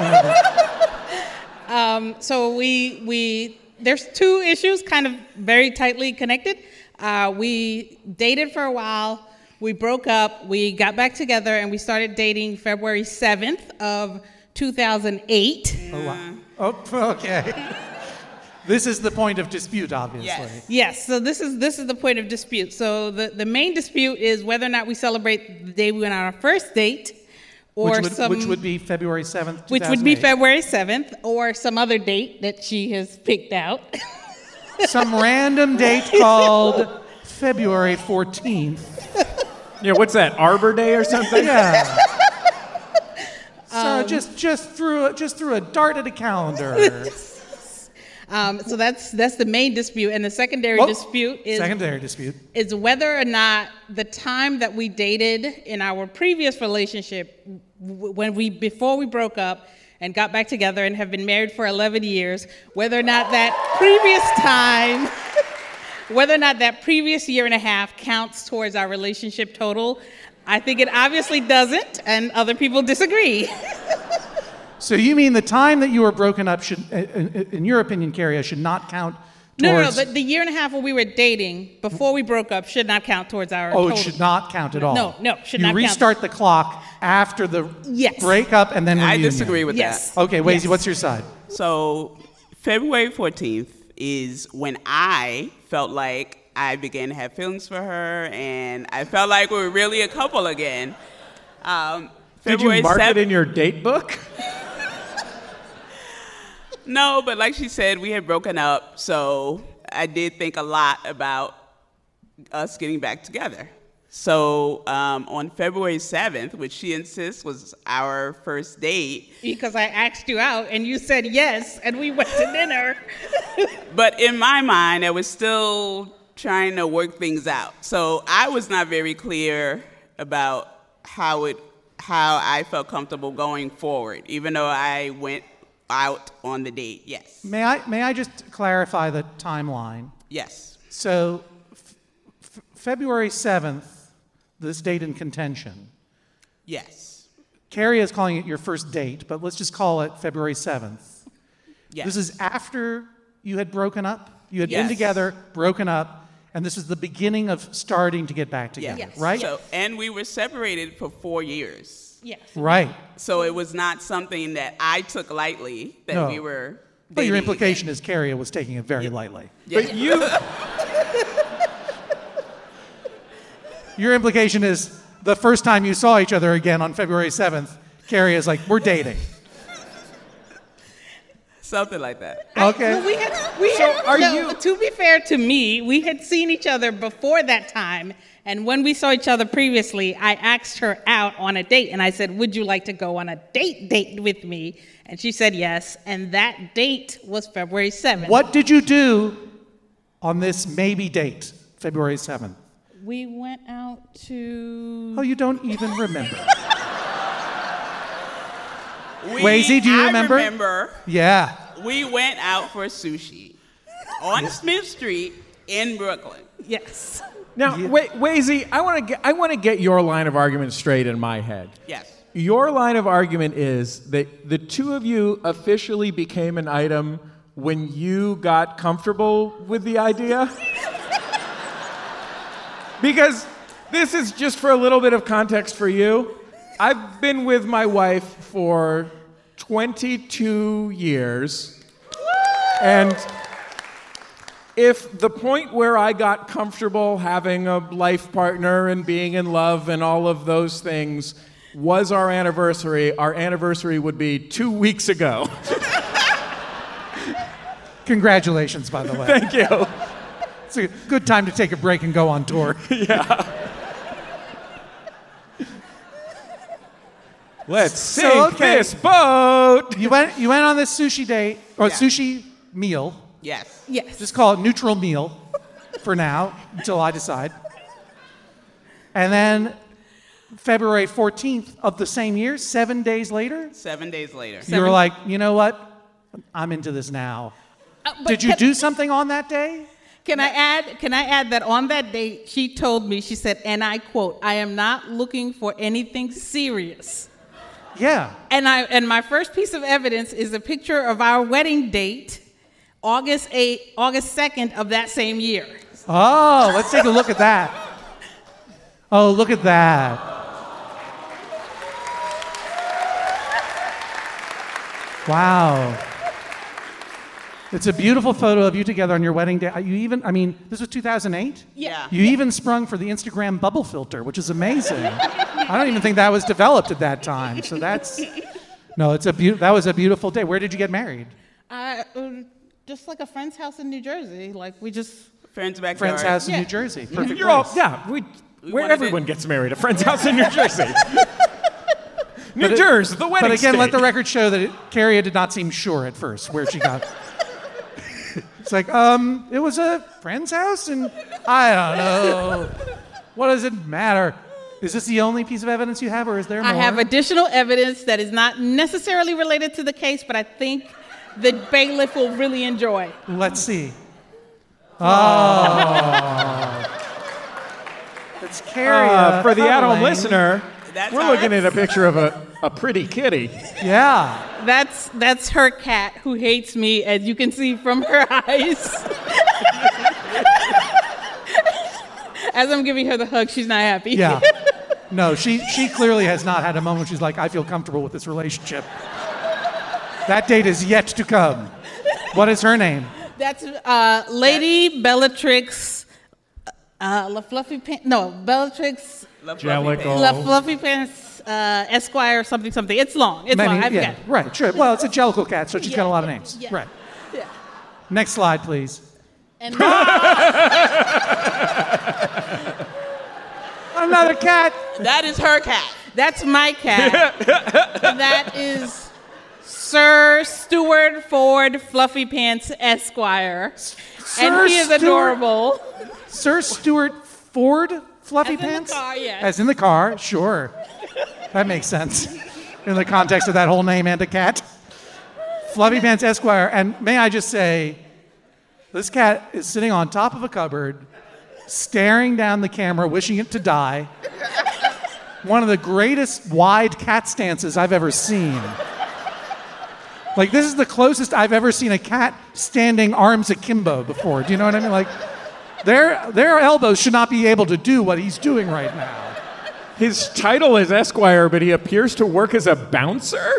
Um, so we we there's two issues kind of very tightly connected. Uh, we dated for a while, we broke up, we got back together, and we started dating February seventh of two thousand eight. Oh, wow. Oh, okay. This is the point of dispute, obviously. Yes. Yes. So this is this is the point of dispute. So the, the main dispute is whether or not we celebrate the day we went on our first date, or which would, some which would be February seventh, which would be February seventh, or some other date that she has picked out. Some random date called February fourteenth. Yeah, what's that? Arbor Day or something? Yeah. So Um, just just threw a, just threw a dart at a calendar. Um, so that's that's the main dispute, and the secondary Whoa. dispute is Secondary dispute. is whether or not the time that we dated in our previous relationship, w- when we before we broke up and got back together and have been married for eleven years, whether or not that previous time, whether or not that previous year and a half counts towards our relationship total. I think it obviously doesn't, and other people disagree. So you mean the time that you were broken up should, in, in your opinion, Carrie, should not count towards... No, no, no, but the year and a half when we were dating, before we broke up, should not count towards our Oh, total. it should not count at all. No, no, should you not count. You restart the clock after the Yes. breakup and then I reunion. disagree with Yes. that. Okay, Wazy, Yes. what's your side? So, February fourteenth is when I felt like I began to have feelings for her, and I felt like we were really a couple again. Um, Did February you mark seventh it in your date book? No, but like she said, we had broken up, so I did think a lot about us getting back together. So um, on February seventh, which she insists was our first date. Because I asked you out and you said yes, and we went to dinner. But in my mind, I was still trying to work things out. So I was not very clear about how it, how I felt comfortable going forward, even though I went out on the date, yes. May I may I just clarify the timeline? Yes. So, f- f- February seventh, this date in contention. Yes. Carrie is calling it your first date, but let's just call it February seventh. Yes. This is after you had broken up? You had been Yes. together, broken up, and this is the beginning of starting to get back together, Yes. right? So, and we were separated for four years. Yes. Right. So it was not something that I took lightly, that No. we were But your dating implication is Carrie was taking it very lightly. Yeah. But you... Your implication is the first time you saw each other again on February seventh, Carrie is like, we're dating. Something like that. Okay. Well, we had, we So had, are no, you- to be fair to me, we had seen each other before that time, and when we saw each other previously, I asked her out on a date, and I said, would you like to go on a date date with me? And she said yes, and that date was February seventh. What did you do on this maybe date, February seventh? We went out to... Oh, you don't even remember. We, Wazy, do you I remember? remember. Yeah. We went out for sushi on Smith Street in Brooklyn. Yes. Now, wait, Wazy, I want to get I want to get your line of argument straight in my head. Yes. Your line of argument is that the two of you officially became an item when you got comfortable with the idea? Because this is just for a little bit of context for you. I've been with my wife for twenty-two years, and if the point where I got comfortable having a life partner and being in love and all of those things was our anniversary, our anniversary would be two weeks ago. Congratulations, by the way. Thank you. It's a good time to take a break and go on tour. Yeah. Let's So, sink okay. this boat. You went you went on this sushi date, or Yeah. sushi meal. Yes. Yes. Just call it neutral meal for now, until I decide. And then February fourteenth of the same year, seven days later, Seven days later. you were like, you know what? I'm into this now. Uh, but Did you can- do something on that day? Can I add? Can I add that on that date she told me, she said, and I quote, "I am not looking for anything serious. Yeah. And I and my first piece of evidence is a picture of our wedding date, August eighth, August second of that same year. Oh, let's take a look at that. Oh, look at that. Wow. It's a beautiful photo of you together on your wedding day. You even, I mean, this was two thousand eight? Yeah. You even sprung for the Instagram bubble filter, which is amazing. I don't even think that was developed at that time. So that's, no, it's a be- that was a beautiful day. Where did you get married? Uh, um, just like a friend's house in New Jersey. Like we just... Friend's backyard. Friend's house in Yeah. New Jersey. Perfect You're all, place. yeah, we, where wanted everyone it- gets married, a friend's house in New Jersey. New But it- Jersey, the wedding But again, state. let the record show that it, Carrie did not seem sure at first where she got. It's like, um, it was a friend's house, and I don't know. What does it matter? Is this the only piece of evidence you have, or is there more? I have additional evidence that is not necessarily related to the case, but I think the bailiff will really enjoy. Let's see. Oh. It's Carrie. Uh, for the at-home cuddling. listener, That's we're how looking it's- at a picture of a, a pretty kitty. Yeah. That's that's her cat who hates me, as you can see from her eyes. As I'm giving her the hug, she's not happy. Yeah. No, she, she clearly has not had a moment she's like, I feel comfortable with this relationship. That date is yet to come. What is her name? That's uh, Lady Bellatrix, uh, La Fluffy Pants. No, Bellatrix. Jellicle. La Fluffy Pants uh, Esquire, something, something. It's long. It's Many- long. I yeah, forget. right, sure. Well, it's a Jellicle cat, so she's Yeah, got a lot of yeah, names. yeah. Right. Yeah. Next slide, please. And Another cat. That is her cat. that's my cat. That is Sir Stuart Ford Fluffy Pants Esquire. Sir and he is Stuart- adorable. Sir Stuart Ford Fluffy As in the Pants? car, yes. As in the car, sure. That makes sense in the context of that whole name and a cat. Fluffy Pants Esquire. And may I just say, this cat is sitting on top of a cupboard, staring down the camera, wishing it to die. One of the greatest wide cat stances I've ever seen. Like, this is the closest I've ever seen a cat standing arms akimbo before. Do you know what I mean? Like, their, their elbows should not be able to do what he's doing right now. His title is Esquire, but he appears to work as a bouncer?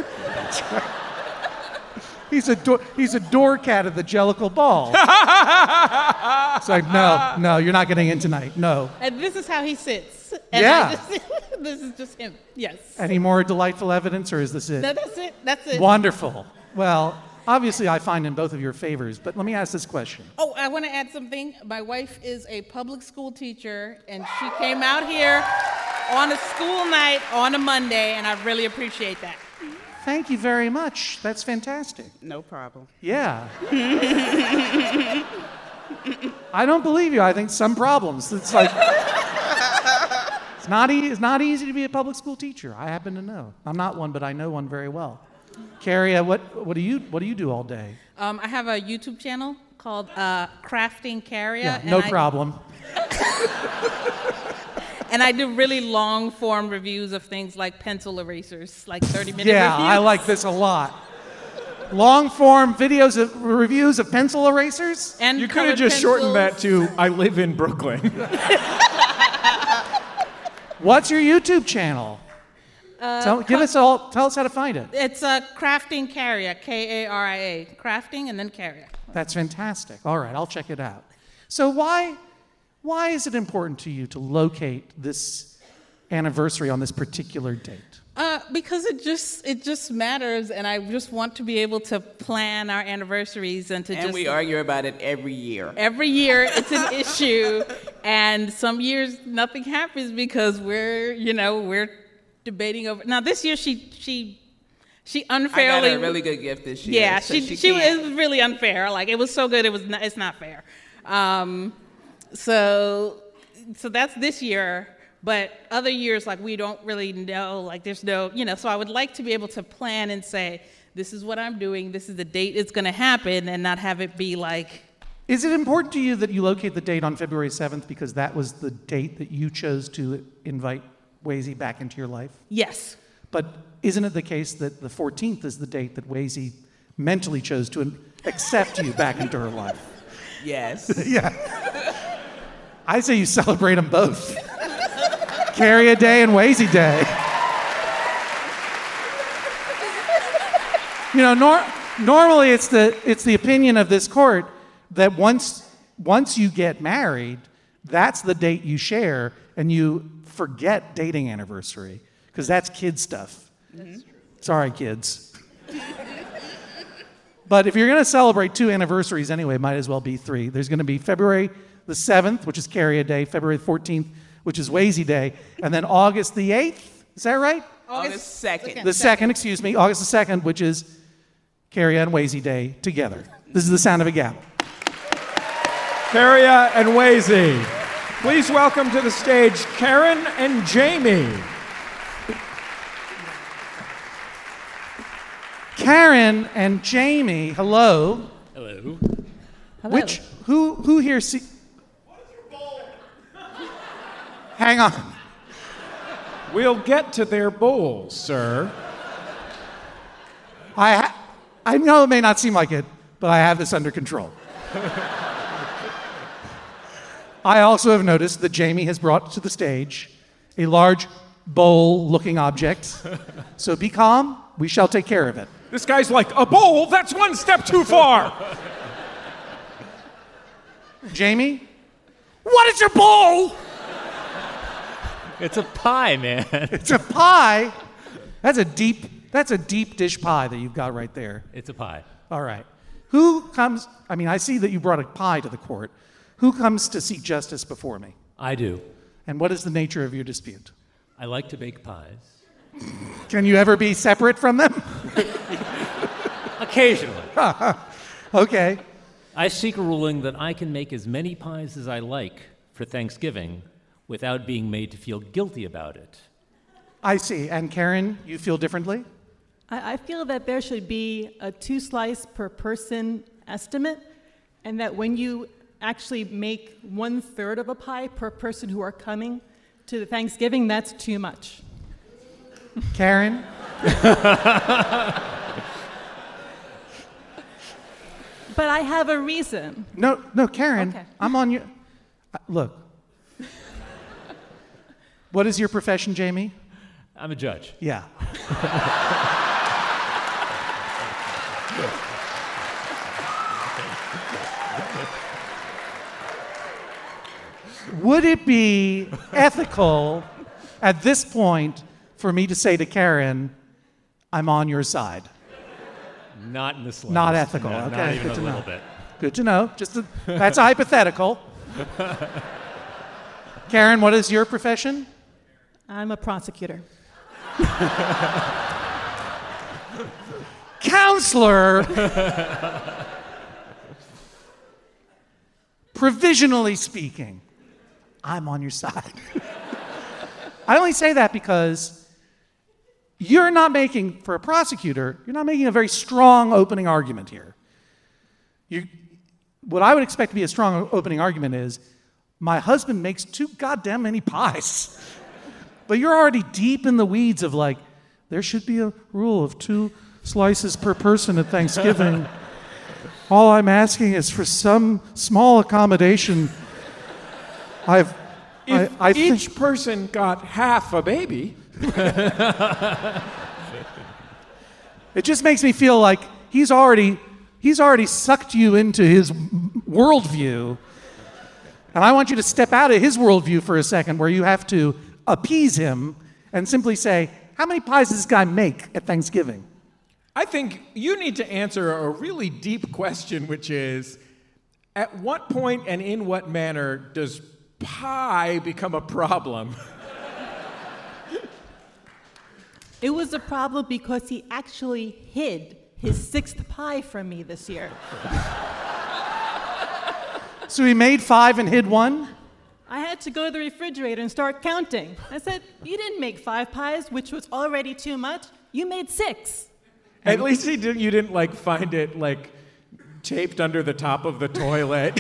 He's a door, he's a door cat at the Jellicle Ball. It's like, no, no, you're not getting in tonight. No. And this is how he sits. And Yeah. I just, this is just him. Yes. Any more delightful evidence, or is this it? No, that's it. That's it. Wonderful. Well, obviously I find in both of your favors, but let me ask this question. Oh, I want to add something. My wife is a public school teacher, and she came out here on a school night on a Monday, and I really appreciate that. Thank you very much. That's fantastic. No problem. Yeah. I don't believe you. I think some problems. It's like it's not e- it's not easy to be a public school teacher. I happen to know. I'm not one, but I know one very well. Carrie, uh, what what do you what do you do all day? Um, I have a YouTube channel called uh, Crafting Carrier. Yeah, and no I- problem. And I do really long form reviews of things like pencil erasers, like thirty minute Yeah, reviews. I like this a lot. Long form videos of reviews of pencil erasers. And You could have just shortened that to I live in Brooklyn. What's your YouTube channel? Uh, tell, give us all. Tell us how to find it. It's a Crafting Carrier, K A R I A. Crafting and then Carrier. That's fantastic. All right, I'll check it out. So why, why is it important to you to locate this anniversary on this particular date? Uh, because it just it just matters, and I just want to be able to plan our anniversaries and to And just we argue about it every year. every year it's an issue, and some years nothing happens because we're you know we're debating over. Now this year she she she unfairly I got a really good gift this year. Yeah, so she she, she, can't- it was really unfair. Like it was so good, it was not, it's not fair. Um, so so that's this year. But other years, like, we don't really know, like, there's no, you know, so I would like to be able to plan and say, this is what I'm doing, this is the date it's going to happen, and not have it be like... Is it important to you that you locate the date on February seventh because that was the date that you chose to invite Wazy back into your life? Yes. But isn't it the case that the fourteenth is the date that Wazy mentally chose to accept you back into her life? Yes. Yeah. I say you celebrate them both. Carry a day and Wazy Day. You know, nor- normally it's the it's the opinion of this court that once once you get married, that's the date you share, and you forget dating anniversary because that's kid stuff. That's true. Sorry, kids. But if you're going to celebrate two anniversaries anyway, might as well be three. There's going to be February the seventh, which is Carry a Day, February fourteenth, which is Wazy Day, and then August the eighth. Is that right? August second. The second, excuse me, August the second, which is Carry and Wazy Day together. This is the sound of a gap. Caria and Wazy. Please welcome to the stage Karen and Jamie. Karen and Jamie, hello. Hello. Hello. Which who who here see? What is your bowl? Hang on. We'll get to their bowls, sir. I ha- I know it may not seem like it, but I have this under control. I also have noticed that Jamie has brought to the stage a large bowl-looking object. So be calm. We shall take care of it. This guy's like, a bowl? That's one step too far. Jamie, what is your bowl? It's a pie, man. It's a pie? That's a deep, that's a deep dish pie that you've got right there. It's a pie. All right. Who comes, I mean, I see that you brought a pie to the court. Who comes to seek justice before me? I do. And what is the nature of your dispute? I like to bake pies. Can you ever be separate from them? Occasionally. Okay. I seek a ruling that I can make as many pies as I like for Thanksgiving without being made to feel guilty about it. I see. And Karen, you feel differently? I, I feel that there should be a two slice per person estimate, and that when you actually make one third of a pie per person who are coming to the Thanksgiving, that's too much. Karen? But I have a reason. No, no, Karen, Okay. I'm on your, uh, look. What is your profession, Jamie? I'm a judge. Yeah. Would it be ethical at this point for me to say to Karen, I'm on your side? Not in the slightest. Not ethical. No, Okay, not even good a to little know. bit. Good to know. Just a, that's a hypothetical. Karen, what is your profession? I'm a prosecutor. Counselor. Provisionally speaking, I'm on your side. I only say that because you're not making, for a prosecutor, you're not making a very strong opening argument here. You, what I would expect to be a strong opening argument is, my husband makes too goddamn many pies. But you're already deep in the weeds of like, there should be a rule of two slices per person at Thanksgiving. All I'm asking is for some small accommodation. I've, If I, I each think, person got half a baby. it just makes me feel like he's already, he's already sucked you into his worldview. And I want you to step out of his worldview for a second where you have to appease him and simply say, how many pies does this guy make at Thanksgiving? I think you need to answer a really deep question, which is, at what point and in what manner does pie become a problem? It was a problem because he actually hid his sixth pie from me this year. So he made five and hid one? I had to go to the refrigerator and start counting. I said, you didn't make five pies, which was already too much. You made six. At least he didn't, you didn't like find it like taped under the top of the toilet.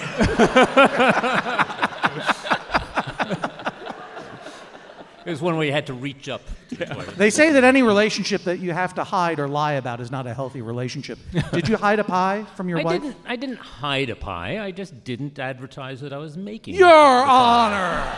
It was one where you had to reach up. To Yeah. They say that any relationship that you have to hide or lie about is not a healthy relationship. Did you hide a pie from your I wife? Didn't, I didn't hide a pie. I just didn't advertise that I was making Your the pie. Honor!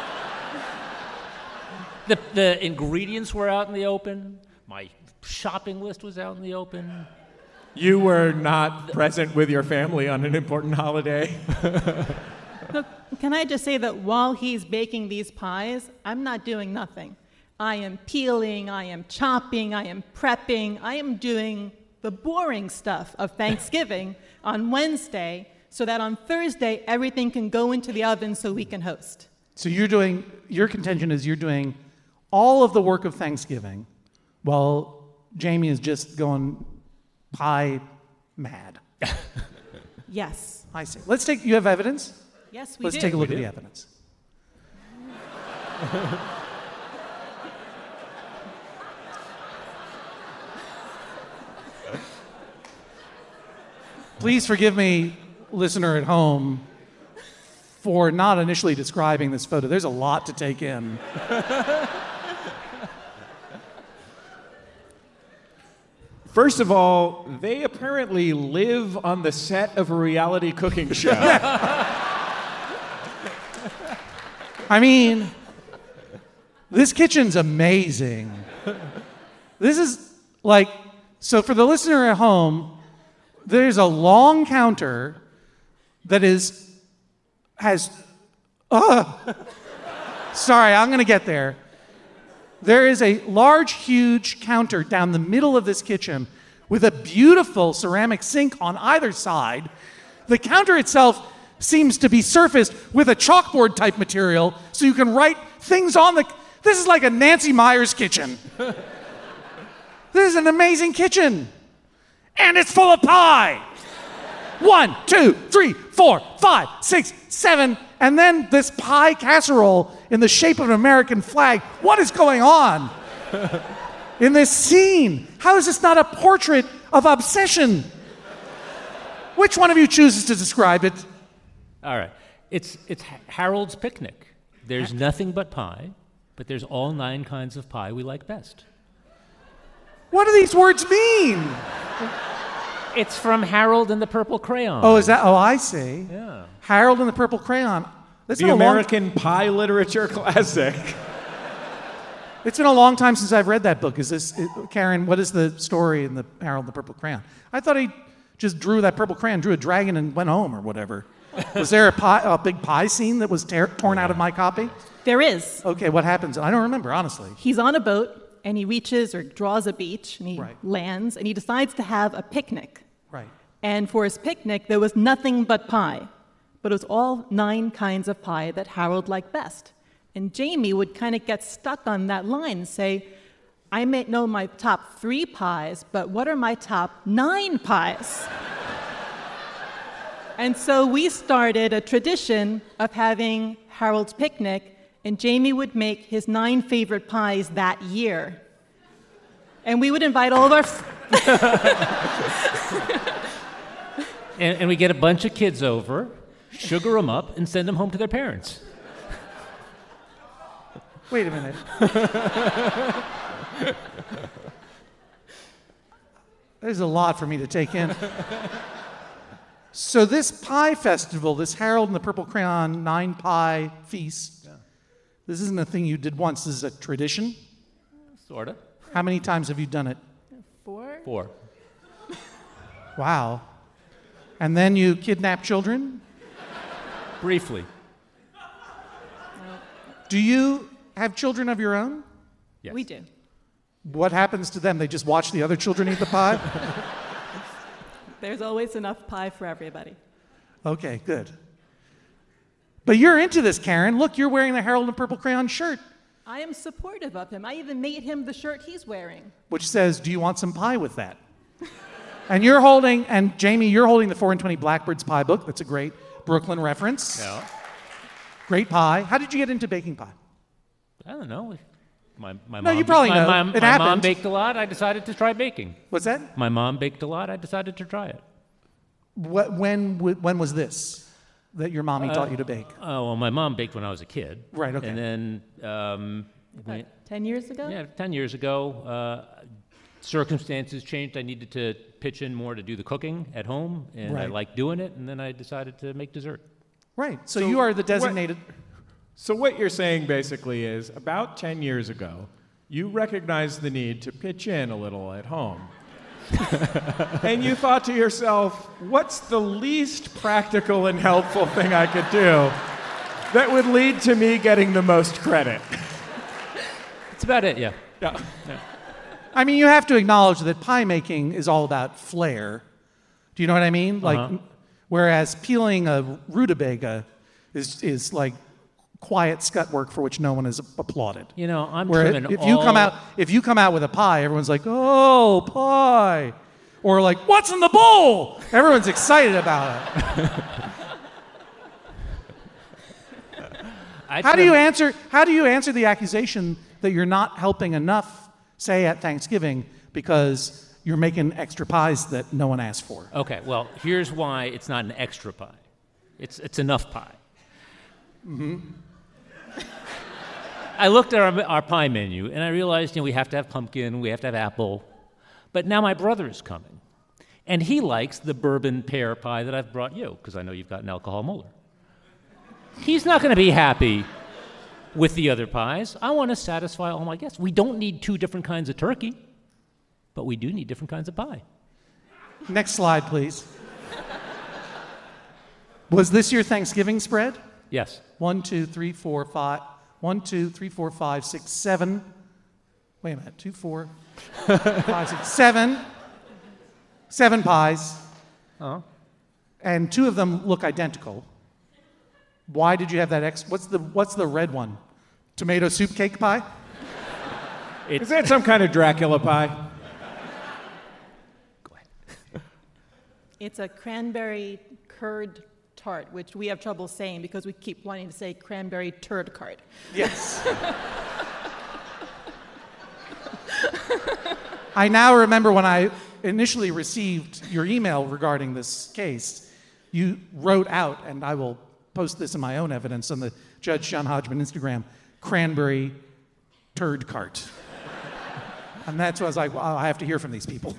The, the ingredients were out in the open. My shopping list was out in the open. You were not present with your family on an important holiday. Look, can I just say that while he's baking these pies, I'm not doing nothing. I am peeling, I am chopping, I am prepping, I am doing the boring stuff of Thanksgiving on Wednesday so that on Thursday everything can go into the oven so we can host. So you're doing, your contention is you're doing all of the work of Thanksgiving while Jamie is just going pie mad. Yes. I see. Let's take, you have evidence? Yes, we Let's do. take a look We at do. the evidence. Please forgive me, listener at home, for not initially describing this photo. There's a lot to take in. First of all, they apparently live on the set of a reality cooking show. I mean, this kitchen's amazing. This is like, so for the listener at home, there's a long counter that is, has, uh, sorry, I'm gonna get there. There is a large, huge counter down the middle of this kitchen with a beautiful ceramic sink on either side. The counter itself seems to be surfaced with a chalkboard type material so you can write things on the, this is like a Nancy Myers kitchen. This is an amazing kitchen. And it's full of pie. One, two, three, four, five, six, seven, and then this pie casserole in the shape of an American flag. What is going on in this scene? How is this not a portrait of obsession? Which one of you chooses to describe it? All right. It's, it's Ha- Harold's Picnic. There's nothing but pie, but there's all nine kinds of pie we like best. What do these words mean? It's from Harold and the Purple Crayon. Oh, is that? Oh, I see. Yeah. Harold and the Purple Crayon. That's The been a long- American pie literature classic. It's been a long time since I've read that book. Is this, it, Karen, what is the story in the Harold and the Purple Crayon? I thought he just drew that purple crayon, drew a dragon, and went home or whatever. Was there a, pie, a big pie scene that was tear, torn out of my copy? There is. Okay, what happens? I don't remember, honestly. He's on a boat and he reaches or draws a beach and he Right. lands and he decides to have a picnic. Right. And for his picnic, there was nothing but pie. But it was all nine kinds of pie that Harold liked best. And Jamie would kind of get stuck on that line and say, I may know my top three pies, but what are my top nine pies? And so we started a tradition of having Harold's Picnic, and Jamie would make his nine favorite pies that year. And we would invite all of our... F- And, and we get a bunch of kids over, sugar them up, and send them home to their parents. Wait a minute. There's a lot for me to take in. So this pie festival, this Harold and the Purple Crayon nine pie feast, this isn't a thing you did once. This is a tradition. Sort of. How many times have you done it? Four? Four. Wow. And then you kidnap children? Briefly. Do you have children of your own? Yes. We do. What happens to them? They just watch the other children eat the pie? There's always enough pie for everybody. Okay, good. But you're into this, Karen. Look, you're wearing the Harold and Purple Crayon shirt, I am supportive of him. I even made him the shirt he's wearing. which says, do you want some pie with that? And you're holding, and Jamie, you're holding the four and twenty Blackbirds pie book. That's a great Brooklyn reference. Yeah. Great pie. How did you get into baking pie? I don't know. My, my No, mom, you probably my, know. My, It my mom happened. baked a lot. I decided to try baking. What's that? My mom baked a lot. I decided to try it. What, when, when was this that your mommy Uh, taught you to bake? Oh, well, my mom baked when I was a kid. Right, okay. And then um, About We- ten years ago? Yeah, ten years ago. Uh, circumstances changed. I needed to pitch in more to do the cooking at home, and I Right. liked doing it, and then I decided to make dessert. Right. So, you are the what- designated. So what you're saying basically is about ten years ago, you recognized the need to pitch in a little at home. And you thought to yourself, what's the least practical and helpful thing I could do that would lead to me getting the most credit? That's about it, yeah. Yeah. Yeah. I mean, you have to acknowledge that pie making is all about flair. Do you know what I mean? Like, Uh-huh. whereas peeling a rutabaga is is like quiet scut work for which no one is applauded. You know, I'm Where trimming if you come all- out if you come out with a pie, everyone's like, "Oh, pie," or like, "What's in the bowl?" Everyone's excited about it. I How do you trim- answer? How do you answer the accusation that you're not helping enough, say at Thanksgiving, because you're making extra pies that no one asked for? Okay, well, here's why it's not an extra pie. It's it's enough pie. Mm-hmm. I looked at our, our pie menu and I realized, you know, we have to have pumpkin, we have to have apple. But now my brother is coming, and he likes the bourbon pear pie that I've brought you, because I know you've got an alcohol molar. He's not going to be happy with the other pies. I want to satisfy all my guests. We don't need two different kinds of turkey, but we do need different kinds of pie. Next slide, please. Was this your Thanksgiving spread? Yes. One, two, three, four, five. One, two, three, four, five, six, seven. Wait a minute. Two, four, five, six, seven. Seven pies. Uh-huh. And two of them look identical. Why did you have that X? What's the what's the red one? Tomato soup cake pie? Is that some kind of Dracula pie? It's a cranberry curd tart, which we have trouble saying because we keep wanting to say cranberry turd cart. Yes. I now remember when I initially received your email regarding this case, you wrote out, and I will post this in my own evidence on the Judge John Hodgman Instagram, cranberry turd cart. And that's why I was like, well, I have to hear from these people.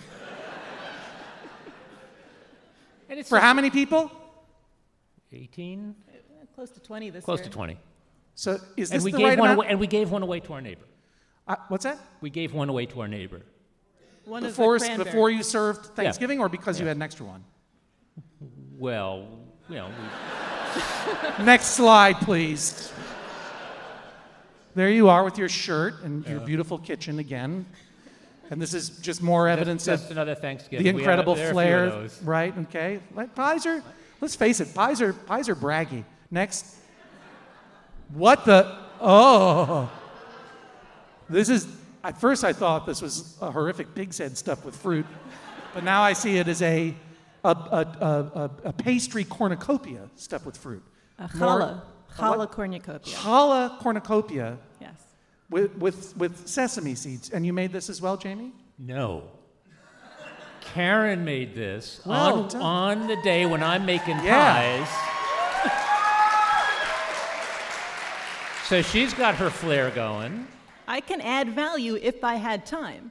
And it's For how many people? eighteen? Close to twenty this Close year. to twenty. So is and this we the gave right one amount? away, and we gave one away to our neighbor. Uh, what's that? We gave one away to our neighbor. One of the Before, cranberry. before you served Thanksgiving, or because you had an extra one? Well, you know, we, Next slide, please. There you are with your shirt and your beautiful kitchen again. And this is just more evidence that's of another Thanksgiving. the We incredible had a- there are a few flair, of those. right? Okay. Like, pies are, let's face it, pies are, pies are braggy. Next. What the? Oh. This is, at first I thought this was a horrific pig's head stuffed with fruit, but now I see it as a, a, a, a, a pastry cornucopia stuffed with fruit. A More- challah. a Challah what? cornucopia. Challah cornucopia Yes. with, with, with sesame seeds. And you made this as well, Jamie? no. Karen made this Well on, done. on the day when I'm making Yeah. pies. So she's got her flair going. I can add value if I had time.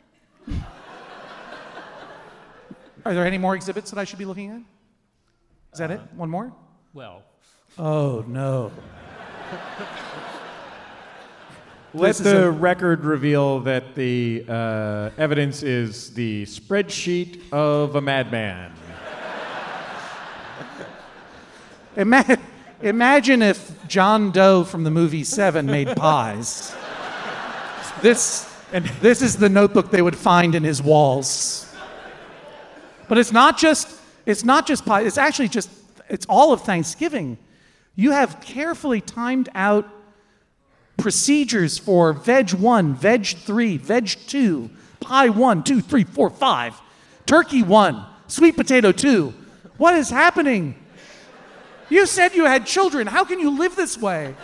Are there any more exhibits that I should be looking at? Is that it? One more? Well, Oh, no. Let This is the a- record reveal that the uh, evidence is the spreadsheet of a madman. Ima- imagine if John Doe from the movie Seven made pies. This, and this is the notebook they would find in his walls. But it's not just, it's not just pie, it's actually just, it's all of Thanksgiving. You have carefully timed out procedures for veg one, veg three, veg two, pie one, two, three, four, five, turkey one, sweet potato two. What is happening? You said you had children. How can you live this way?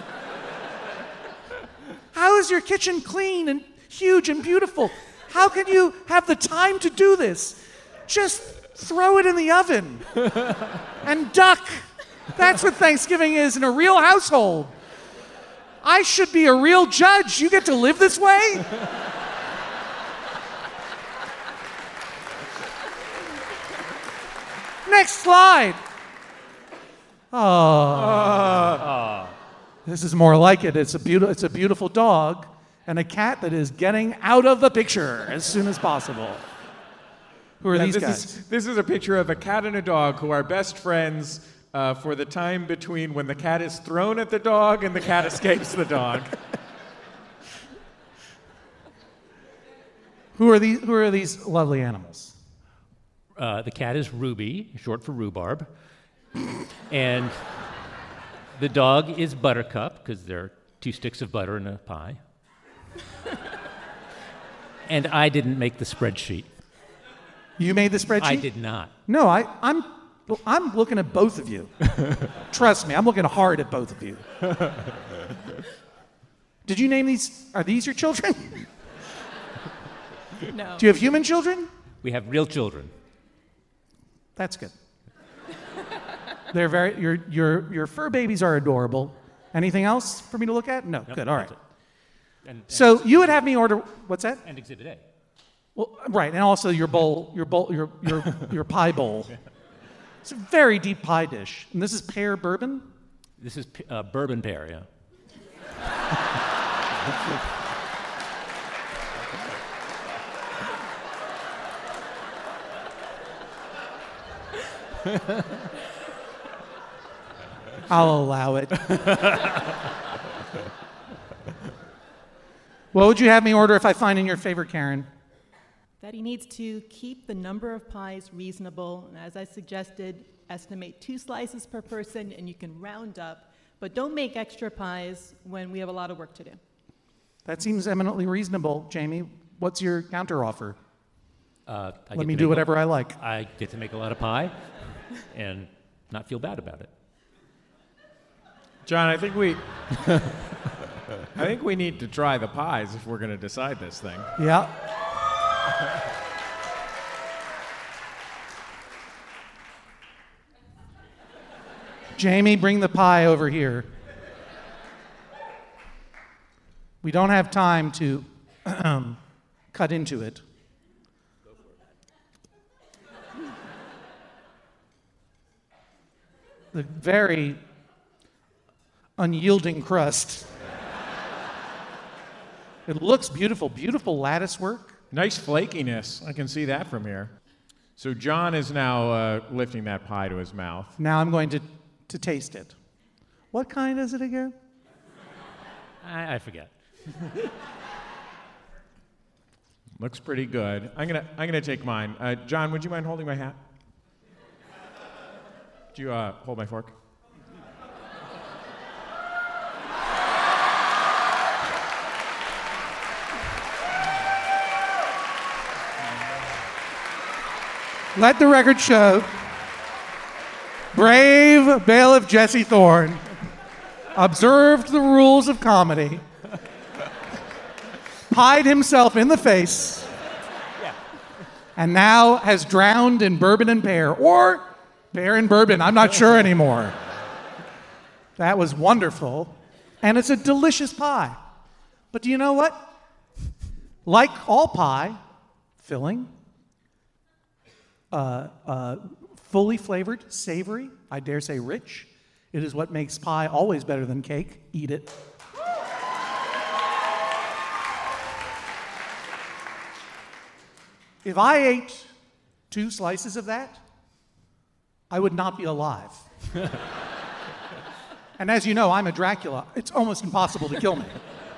How is your kitchen clean and huge and beautiful? How can you have the time to do this? Just throw it in the oven and duck. That's what Thanksgiving is in a real household. I should be a real judge. You get to live this way? Next slide. Oh. This is more like it. It's a, beautiful, it's a beautiful dog and a cat that is getting out of the picture as soon as possible. Who are Yeah, these this guys? Is, this is a picture of a cat and a dog who are best friends uh, for the time between when the cat is thrown at the dog and the cat escapes the dog. Who are these, who are these lovely animals? Uh, the cat is Ruby, short for rhubarb. And the dog is Buttercup, because there are two sticks of butter in a pie. And I didn't make the spreadsheet. You made the spreadsheet? I did not. No, I, I'm, I'm looking at both of you. Trust me, I'm looking hard at both of you. Did you name these? Are these your children? No. Do you have human children? We have real children. That's good. They're very, your, your, your fur babies are adorable. Anything else for me to look at? No, Nope, good, all right. that's it. And, and So you would have me order, what's that? And Exhibit A. Well, right, and also your bowl, your bowl, your, your, your pie bowl. It's a very deep pie dish. And this is pear bourbon? This is uh, bourbon pear, yeah. I'll allow it. What would you have me order if I find in your favor, Karen? That he needs to keep the number of pies reasonable, and as I suggested, estimate two slices per person, and you can round up, but don't make extra pies when we have a lot of work to do. That seems eminently reasonable, Jamie. What's your counteroffer? Uh, I Let get me to do make a- whatever I like. I get to make a lot of pie and not feel bad about it. John, I think we I think we need to try the pies if we're going to decide this thing. Yeah. Jamie, bring the pie over here. We don't have time to cut into it. The very unyielding crust. It looks beautiful, beautiful lattice work. Nice flakiness. I can see that from here. So John is now uh, lifting that pie to his mouth. Now I'm going to, to taste it. What kind is it again? I, I forget. Looks pretty good. I'm gonna I'm gonna take mine. Uh, John, would you mind holding my hat? Do you uh, hold my fork? Let the record show, brave bailiff Jesse Thorne observed the rules of comedy, pied himself in the face, and now has drowned in bourbon and pear, or pear and bourbon, I'm not sure anymore. That was wonderful, and it's a delicious pie. But do you know what? Like all pie, filling, Uh, uh, fully flavored, savory, I dare say rich. It is what makes pie always better than cake. Eat it. If I ate two slices of that, I would not be alive. And as you know, I'm a Dracula. It's almost impossible to kill me.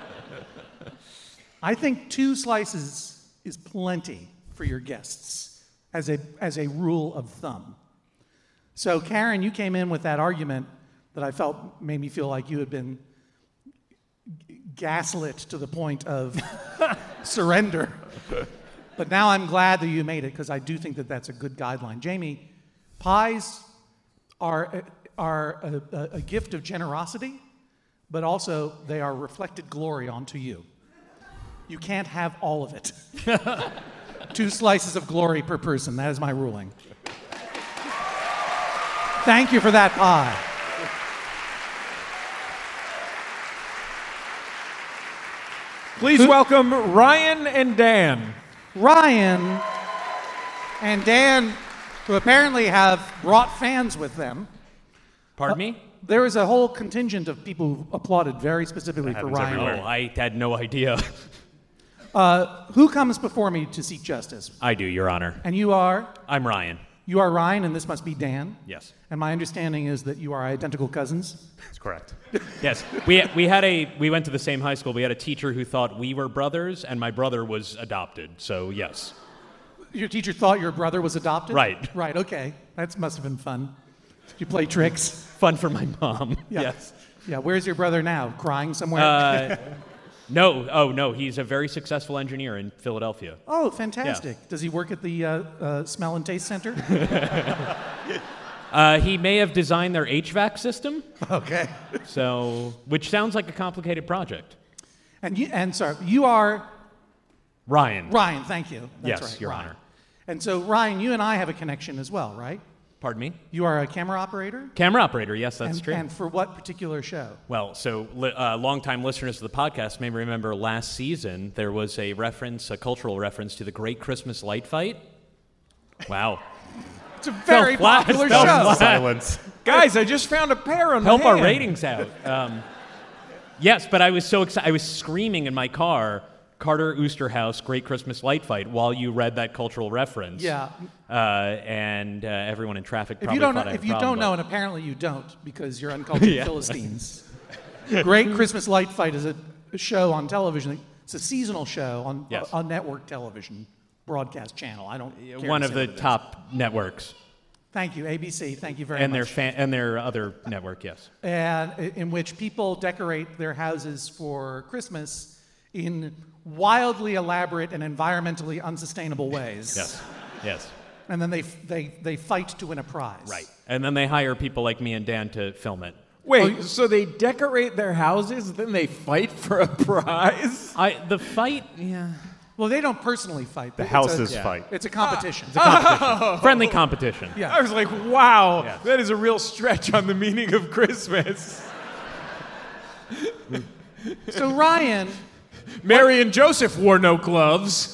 I think two slices is plenty for your guests as a, as a rule of thumb. So, Karen, you came in with that argument that I felt made me feel like you had been g- gaslit to the point of surrender. But now I'm glad that you made it because I do think that that's a good guideline. Jamie, pies are, are a, a, a gift of generosity, but also they are reflected glory onto you. You can't have all of it. Two slices of glory per person. That is my ruling. Thank you for that pie. Please welcome Ryan and Dan. Ryan and Dan, who apparently have brought fans with them. Pardon Uh, me? There was a whole contingent of people who applauded very specifically for Ryan. Oh, I had no idea. Uh, who comes before me to seek justice? I do, Your Honor. And you are? I'm Ryan. You are Ryan, and this must be Dan? Yes. And my understanding is that you are identical cousins? That's correct. Yes, we we had a we went to the same high school. We had a teacher who thought we were brothers, and my brother was adopted. So yes. Your teacher thought your brother was adopted? Right. Right, okay. That must have been fun. Did you play tricks? Fun for my mom. Yeah. Yes. Yeah, where's your brother now? Crying somewhere? Uh, no, oh no, he's a very successful engineer in Philadelphia. Oh, fantastic. Yeah. Does he work at the uh, uh, Smell and Taste Center? uh, he may have designed their H V A C system. Okay. So, which sounds like a complicated project. And you, and sorry, you are Ryan. Ryan, thank you. That's yes, right, Your Ryan. Honor. And so, Ryan, you and I have a connection as well, right? Pardon me? You are a camera operator? Camera operator, yes, that's and, true. And for what particular show? Well, so li- uh, longtime listeners of the podcast may remember last season there was a reference, a cultural reference to the Great Christmas Light Fight. Wow. It's a very flat, popular fell show. flat. Silence. Guys, I just found a pair on Help the our hand. ratings out. Um, yes, but I was so excited. I was screaming in my car, Carter Oosterhouse, Great Christmas Light Fight, while you read that cultural reference. Yeah. Uh, and uh, everyone in traffic If probably you don't know, thought I had if a you problem, don't know, but- and apparently you don't, because you're uncultured Yeah. Philistines. Great Christmas Light Fight is a, a show on television. It's a seasonal show on Yes. on network television broadcast channel. I don't. care One to of say the what it is. top networks. Thank you, A B C. Thank you very and much. their fan, and their other network, yes. and i- in which people decorate their houses for Christmas in wildly elaborate and environmentally unsustainable ways. Yes. Yes. And then they f- they they fight to win a prize. Right. And then they hire people like me and Dan to film it. Wait, so they decorate their houses, then they fight for a prize? I the fight, yeah. Well, they don't personally fight. The but houses it's a, fight. It's a competition. It's a competition. Friendly competition. Yeah. I was like, wow, Yes. that is a real stretch on the meaning of Christmas. So Ryan, Mary and Joseph wore no gloves.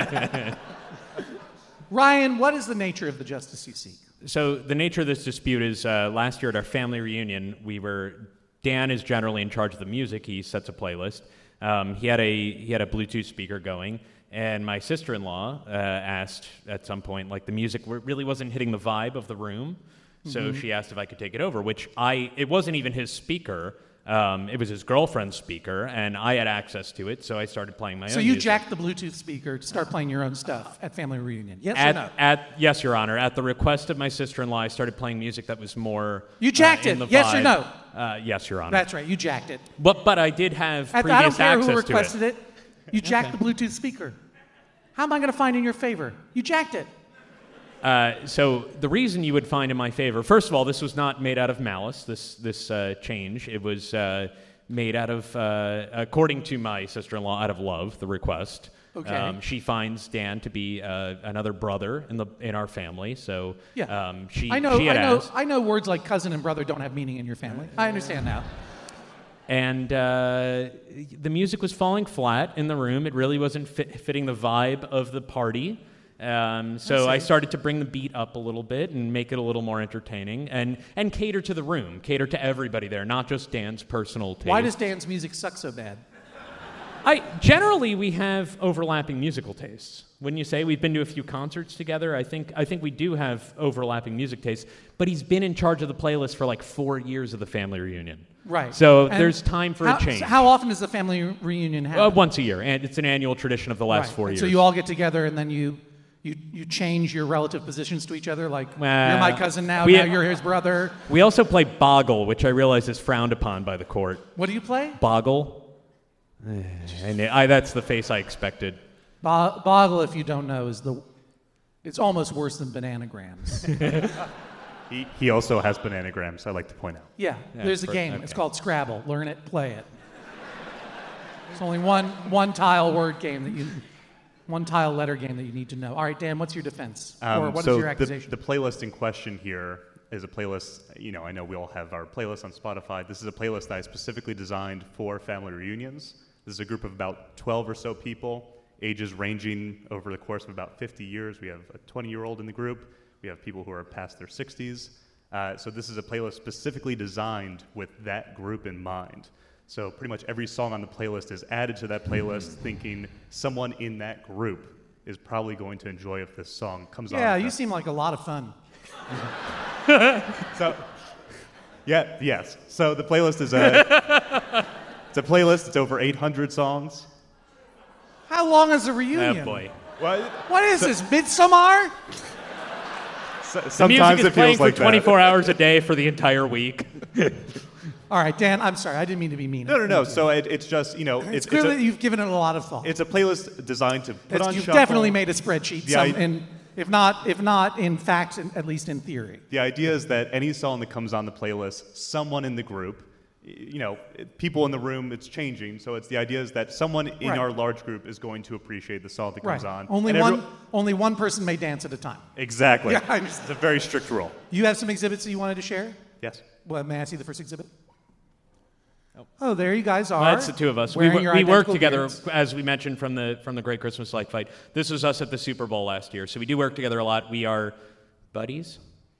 Ryan, what is the nature of the justice you seek? So the nature of this dispute is uh, last year at our family reunion, we were Dan is generally in charge of the music. He sets a playlist. Um, he had a he had a Bluetooth speaker going, and my sister-in-law uh, asked at some point, like the music w- really wasn't hitting the vibe of the room, so Mhm. she asked if I could take it over. Which I it wasn't even his speaker. Um, it was his girlfriend's speaker, and I had access to it, so I started playing my So own you music. jacked the Bluetooth speaker to start playing your own stuff at family reunion? Yes at, or no? At, yes, Your Honor. At the request of my sister-in-law, I started playing music that was more. You jacked uh, in it, the yes or vibe. no? Uh, yes, Your Honor. That's right. You jacked it. But but I did have At the- previous I don't care access who requested to it. You jacked the Bluetooth speaker. How am I going to find in your favor? You jacked it. Uh, so the reason you would find in my favor, first of all, this was not made out of malice. This this uh, change, it was uh, made out of, uh, according to my sister-in-law, out of love. The request. Okay. Um, she finds Dan to be uh, another brother in the in our family, so Yeah. um, she I know. she had I know. asked. I know words like cousin and brother don't have meaning in your family. I understand now. And uh, the music was falling flat in the room. It really wasn't fit, fitting the vibe of the party. Um, so I I see. started to bring the beat up a little bit and make it a little more entertaining and, and cater to the room, cater to everybody there, not just Dan's personal taste. Why does Dan's music suck so bad? I generally we have overlapping musical tastes. Wouldn't you say? We've been to a few concerts together. I think I think we do have overlapping music tastes. But he's been in charge of the playlist for like four years of the family reunion. Right. So And there's time for how, a change. so how often does the family re- reunion happen? Uh, once a year, and it's an annual tradition of the last Right. four And years. So you all get together and then you you you change your relative positions to each other. Like Uh, you're my cousin now. we- now you're his brother. We also play Boggle, which I realize is frowned upon by the court. What do you play? Boggle. And I, that's the face I expected. Bo- Boggle, if you don't know, is the it's almost worse than bananagrams. He, he also has bananagrams, I like to point out. Yeah, Yeah, there's a for- game. okay. It's called Scrabble. Learn it, play it. It's only one one tile word game that you one tile letter game that you need to know. All right, Dan, what's your defense? Um, or what is so your the, accusation? the playlist in question here is a playlist, you know, I know we all have our playlists on Spotify. This is a playlist that I specifically designed for family reunions. This is a group of about twelve or so people, ages ranging over the course of about fifty years. We have a twenty-year-old in the group. We have people who are past their sixties. Uh, so this is a playlist specifically designed with that group in mind. So pretty much every song on the playlist is added to that playlist thinking someone in that group is probably going to enjoy if this song comes on. Yeah, you seem like a lot of fun. So, yeah, yes. So the playlist is a, it's a playlist. It's over eight hundred songs. How long is the reunion? Oh, boy. What, what is so, this, Midsommar? So, the sometimes music is it playing feels like for twenty-four that. hours a day for the entire week. All right, Dan, I'm sorry. I didn't mean to be mean. No, no, no. So it, it's just, you know. It's, It's, clear it's a, that you've given it a lot of thought. It's a playlist designed to put It's- on You've shuffle. definitely made a spreadsheet, The some, i- in, if not, if not in fact, in, at least in theory. The idea is that any song that comes on the playlist, someone in the group, y- you know, it- people in the room, it's changing. So it's the idea is that someone in Right. our large group is going to appreciate the song that comes Right. on. Only And one, everyone- only one person may dance at a time. Exactly. Yeah, I understand. It's a very strict rule. You have some exhibits that you wanted to share? Yes. Well, may I see the first exhibit? Oh, there you guys are. Well, that's the two of us. We, wearing wo- your we work identical together, beards. as we mentioned from the from the Great Christmas Light Fight. This was us at the Super Bowl last year, so we do work together a lot. We are buddies.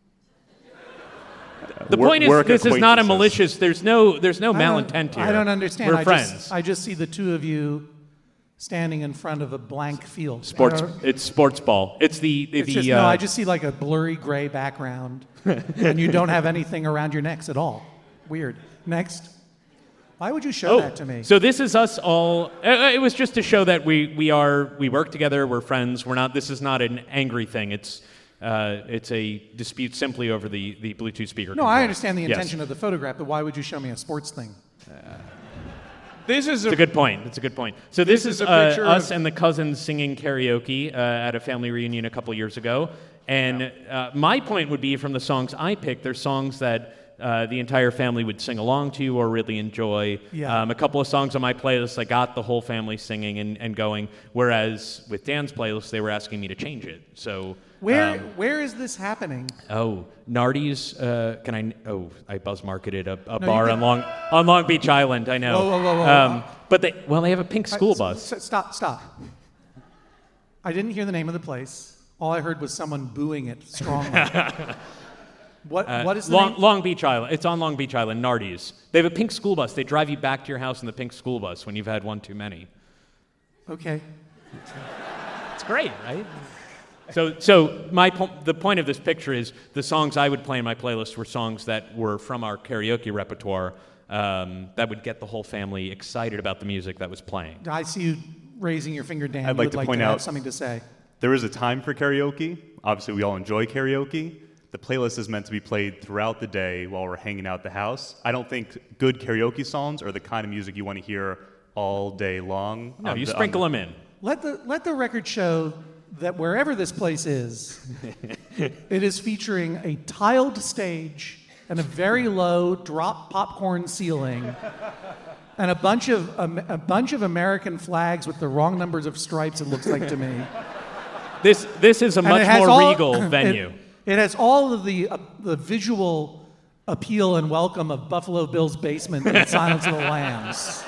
The Work- point is, work this is not a acquaintances. malicious. There's no there's no I don't- malintent here. I don't understand. We're I friends. Just, I just see the two of you standing in front of a blank field. Sports. I don't- It's sports ball. It's the the. It's the just, uh, no, I just see like a blurry gray background, and you don't have anything around your necks at all. Weird. Next. Why would you show oh, that to me? So this is us all. uh, It was just to show that we we are we work together. We're friends. We're not. This is not an angry thing. It's uh, it's a dispute simply over the the Bluetooth speaker. No, control. I understand the Yes. intention of the photograph, but why would you show me a sports thing? This is a, it's a good point. It's a good point. So this, This is, is a uh, picture us of- and the cousins singing karaoke uh, at a family reunion a couple years ago. And uh, my point would be from the songs I picked, they're songs that uh, the entire family would sing along to or really enjoy. Yeah. Um, a couple of songs on my playlist, I got the whole family singing and, and going. Whereas with Dan's playlist, they were asking me to change it. So Where um, where is this happening? Oh, Nardi's. Uh, can I? Oh, I buzz marketed a, a No, bar you on can- Long on Long Beach Island. I know. Whoa, whoa, whoa, whoa. Um, but they well, they have a pink school I- bus. s- Stop, stop. I didn't hear the name of the place. All I heard was someone booing it strongly. what Uh, what is the Long, name? Long Beach Island? It's on Long Beach Island. Nardi's. They have a pink school bus. They drive you back to your house in the pink school bus when you've had one too many. Okay. It's great, right? So, so my po- the point of this picture is the songs I would play in my playlist were songs that were from our karaoke repertoire um, that would get the whole family excited about the music that was playing. I see you raising your finger, Dan. I'd You like would to like point to out have something to say. there is a time for karaoke. Obviously, we all enjoy karaoke. The playlist is meant to be played throughout the day while we're hanging out at the house. I don't think good karaoke songs are the kind of music you want to hear all day long. No, on you the- on sprinkle the- them in. Let the let the record show that wherever this place is, it is featuring a tiled stage and a very low drop popcorn ceiling, and a bunch of um, a bunch of American flags with the wrong numbers of stripes. It looks like to me. This this is a And much it has more all- regal it- venue. It, has all of the uh, the visual appeal and welcome of Buffalo Bill's basement and Silence of the Lambs.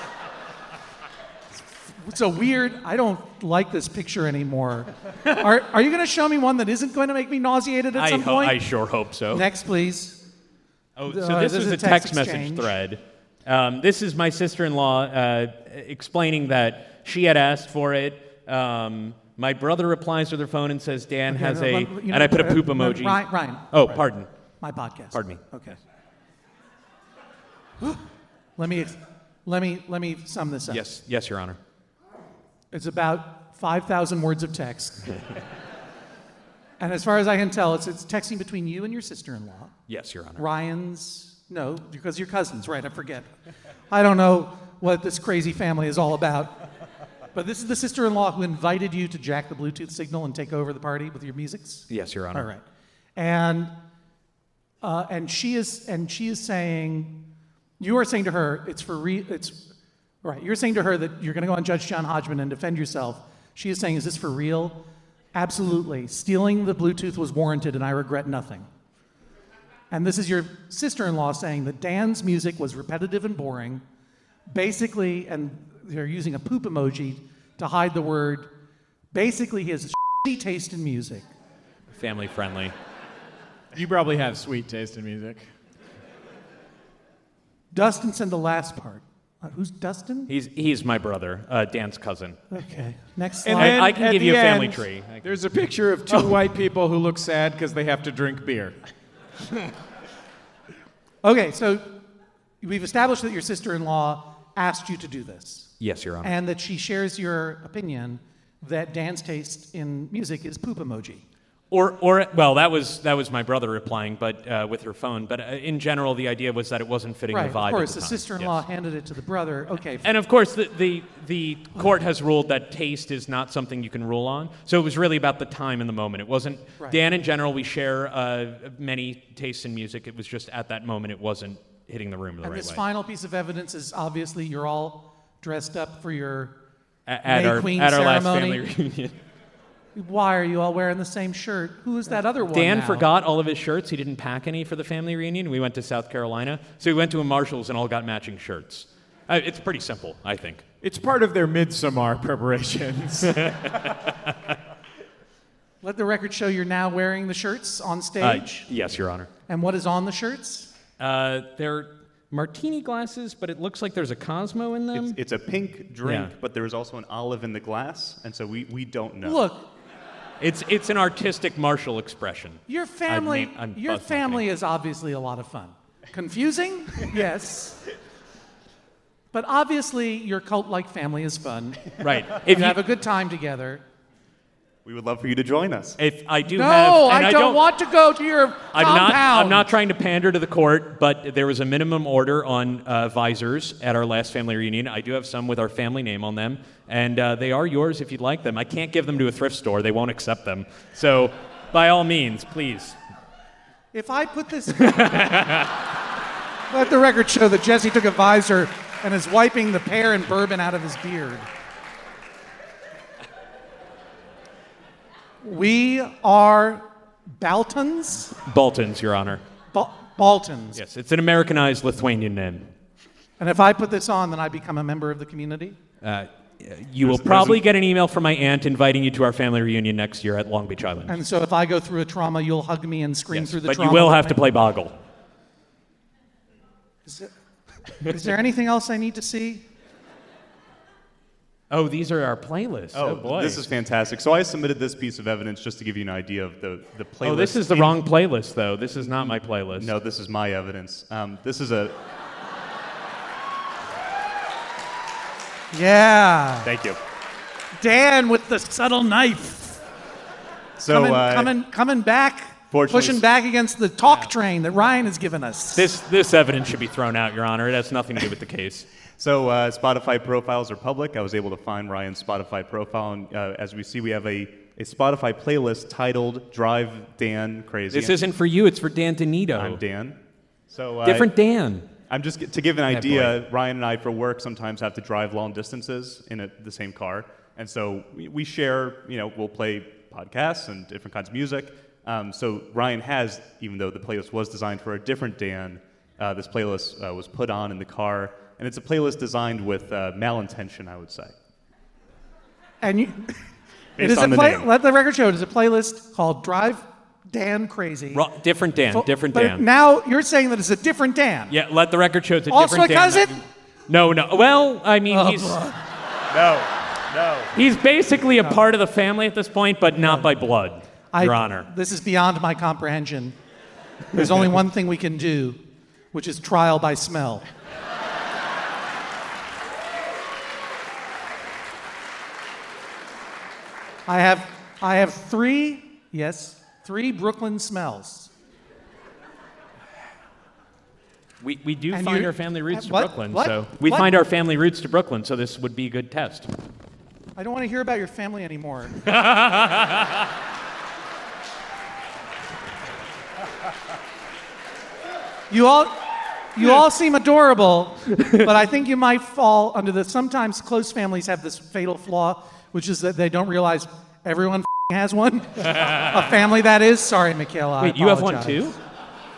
It's a weird. I don't like this picture anymore. Are Are you going to show me one that isn't going to make me nauseated at I some ho- point? I sure hope so. Next, please. Oh, Uh, so this this is is a a text, text message exchange. thread. Um, this is my sister-in-law uh, explaining that she had asked for it. Um, my brother replies to their phone and says, "Dan Okay, has no, a," let- you and I know, put a uh, poop uh, emoji. Ryan, Ryan. Oh, Ryan. pardon. My podcast. Pardon me. Okay. let me let me let me sum this up. Yes, yes, Your Honor. It's about five thousand words of text. And as far as I can tell, it's, it's texting between you and your sister-in-law. Yes, Your Honor. Ryan's, no, because you're cousins, right? I forget. I don't know what this crazy family is all about. But this is the sister-in-law who invited you to jack the Bluetooth signal and take over the party with your musics? Yes, Your Honor. All right. And, uh, and, she is, and she is saying, you are saying to her, it's for re- it's, right, you're saying to her that you're going to go on Judge John Hodgman and defend yourself. She is saying, is this for real? Absolutely. Stealing the Bluetooth was warranted, and I regret nothing. And this is your sister-in-law saying that Dan's music was repetitive and boring. Basically, and they're using a poop emoji to hide the word. Basically, he has a shitty taste in music. Family friendly. You probably have sweet taste in music. Dustin said the last part. Uh, who's Dustin? He's he's my brother, uh, Dan's cousin. Okay. Next slide. And then I, I can at give the you a family end, tree. There's a picture of two white people who look sad because they have to drink beer. Okay, so we've established that your sister-in-law asked you to do this. Yes, Your Honor. And that she shares your opinion that Dan's taste in music is poop emoji. Or, or well, that was that was my brother replying, but uh, with her phone. But uh, in general, the idea was that it wasn't fitting Right, the vibe. of course, at the, the time. sister-in-law Yes. handed it to the brother. Okay. And of course, the, the the court has ruled that taste is not something you can rule on. So it was really about the time and the moment. It wasn't Right. Dan. In general, we share uh, many tastes in music. It was just at that moment, it wasn't hitting the room the And right this way. final piece of evidence is obviously you're all dressed up for your A- at May our Queen at our last ceremony. family reunion. Why are you all wearing the same shirt? Who is that other one Dan now? forgot all of his shirts. He didn't pack any for the family reunion. We went to South Carolina. So we went to a Marshall's and all got matching shirts. Uh, it's pretty simple, I think. It's part of their midsummer preparations. Let the record show you're now wearing the shirts on stage. Uh, yes, Your Honor. And what is on the shirts? Uh, they're martini glasses, but it looks like there's a Cosmo in them. It's, it's a pink drink, Yeah. but there is also an olive in the glass, and so we, we don't know. Look, It's it's an artistic Marshall expression. your family, I'm- I'm your buzz family is obviously a lot of fun. Confusing? Yes. But obviously, your cult-like family is fun. Right. If If you you- have a good time together. We would love for you to join us. If I do no, have, and I, I don't, want to go to your I'm compound. not. I'm not trying to pander to the court, but there was a minimum order on uh, visors at our last family reunion. I do have some with our family name on them, and uh, they are yours if you'd like them. I can't give them to a thrift store; they won't accept them. So, by all means, please. If I put this, let the record show that Jesse took a visor and is wiping the pear and bourbon out of his beard. We are Baltons? Boltons, Your Honor. Ba- Baltons. Yes, it's an Americanized Lithuanian name. And if I put this on, then I become a member of the community? Uh, you will probably get an email from my aunt inviting you to our family reunion next year at Long Beach Island. And so if I go through a trauma, you'll hug me and scream Yes, through the but trauma. you will with have me? to play Boggle. Is there, is there anything else I need to see? Oh, these are our playlists. Oh, Oh, boy. this is fantastic. So I submitted this piece of evidence just to give you an idea of the, the playlist. Oh, this is the in- wrong playlist, though. This is not my playlist. No, this is my evidence. Um, this is a... Yeah. Thank you. Dan with the subtle knife. So, coming, uh, coming, coming back, fortunately- pushing back against the talk train that Ryan has given us. This this evidence should be thrown out, Your Honor. It has nothing to do with the case. So uh, Spotify profiles are public. I was able to find Ryan's Spotify profile, and uh, as we see, we have a, a Spotify playlist titled "Drive Dan Crazy." This isn't for you. It's for Dan Donito. I'm Dan. So uh, Different Dan. I'm just to give an That idea. Ryan and I, for work, sometimes have to drive long distances in a, the same car, and so we, we share. You know, we'll play podcasts and different kinds of music. Um, so Ryan has, even though the playlist was designed for a different Dan, uh, this playlist uh, was put on in the car. And it's a playlist designed with uh, malintention, I would say. And you, it Based is on a the play, name. let the record show it is a playlist called Drive Dan Crazy. Ro- different Dan. Fo- different but Dan. now you're saying that it's a different Dan. Yeah, let the record show it's a Also different a Dan. cousin? No, no. Well, I mean, Oh, he's boy. No, no. he's basically a part of the family at this point, but not by blood, I- Your Honor. This is beyond my comprehension. There's only one thing we can do, which is trial by smell. I have, I have three, yes, three Brooklyn smells. We, we do And find you're- our family roots uh, to what? Brooklyn, What? so we What? find our family roots to Brooklyn, so this would be a good test. I don't want to hear about your family anymore. You all, you all seem adorable, but I think you might fall under the. Sometimes close families have this fatal flaw, which is that they don't realize everyone has one. A family that is. Sorry, Michaela. I Wait, you have one apologize. too?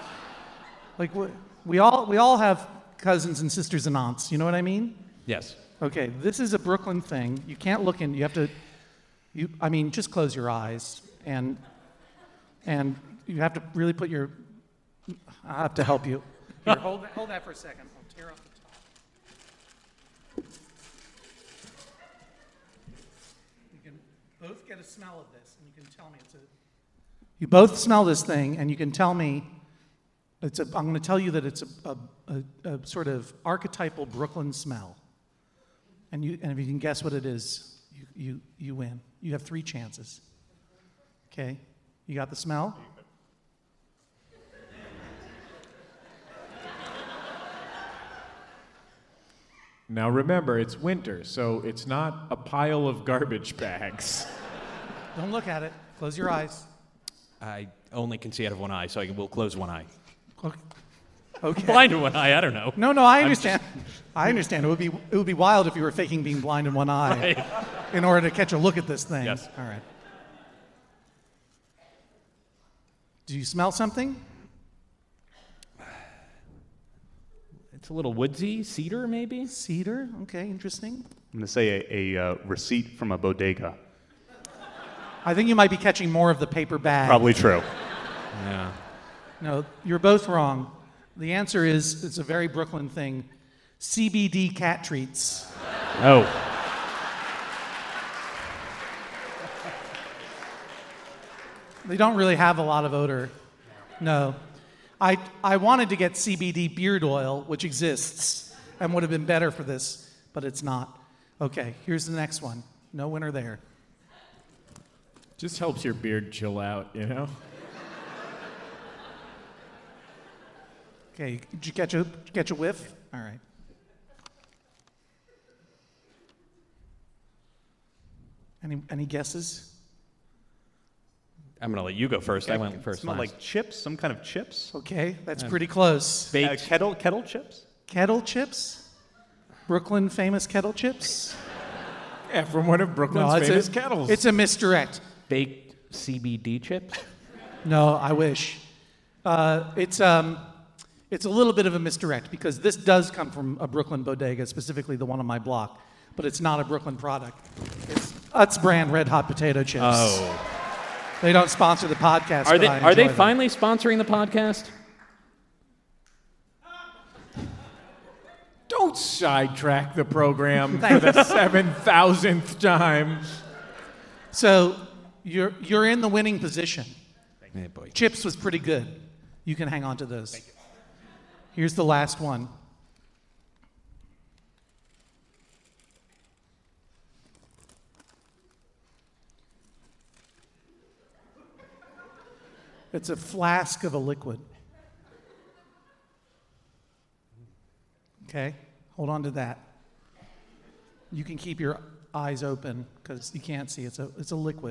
Like we, we all, we all have cousins and sisters and aunts. You know what I mean? Yes. Okay, this is a Brooklyn thing. You can't look in. You have to. You. I mean, just close your eyes and and you have to really put your. I have to help you. Here, hold that, hold that for a second. I'll tear off the top. You can both get a smell of this, and you can tell me it's a. You both smell this thing, and you can tell me. It's a. I'm going to tell you that it's a, a, a, a sort of archetypal Brooklyn smell. And you, and if you can guess what it is, you, you, you win. You have three chances. Okay? You got the smell? Now remember, it's winter, so it's not a pile of garbage bags. Don't look at it. Close your eyes. I only can see out of one eye, so I will close one eye. Okay. Okay. Blind in one eye, I don't know. No, no, I I'm understand. just- I understand. It would be it would be wild if you were faking being blind in one eye Right. in order to catch a look at this thing. Yes. All right. Do you smell something? It's a little woodsy, cedar maybe? Cedar, okay, interesting. I'm going to say a, a uh, receipt from a bodega. I think you might be catching more of the paper bag. Probably true. Yeah. No, you're both wrong. The answer is, it's a very Brooklyn thing, C B D cat treats. Oh. They don't really have a lot of odor. No. I, I wanted to get C B D beard oil, which exists, and would have been better for this, but it's not. Okay, here's the next one. No winner there. Just helps your beard chill out, you know? Okay, did you catch a, did you catch a whiff? All right. Any, any guesses? I'm going to let you go first. I went first Smell last. like chips, some kind of chips. Okay, that's Yeah. pretty close. Uh, kettle kettle chips. Kettle chips? Brooklyn famous kettle chips? Yeah, from one of Brooklyn's No, it's famous a, kettles. It's a misdirect. Baked C B D chips? No, I wish. Uh, it's, um, it's a little bit of a misdirect because this does come from a Brooklyn bodega, specifically the one on my block, but it's not a Brooklyn product. It's Utz brand Red Hot Potato Chips. Oh. They don't sponsor the podcast. Are but they, I are they enjoy them. finally sponsoring the podcast? Don't sidetrack the program for Thank the you. seven thousandth time. So you're, you're in the winning position. Hey, boy. Chips was pretty good. You can hang on to those. Here's the last one. It's a flask of a liquid. Okay, hold on to that. You can keep your eyes open because you can't see. It's a, it's a liquid.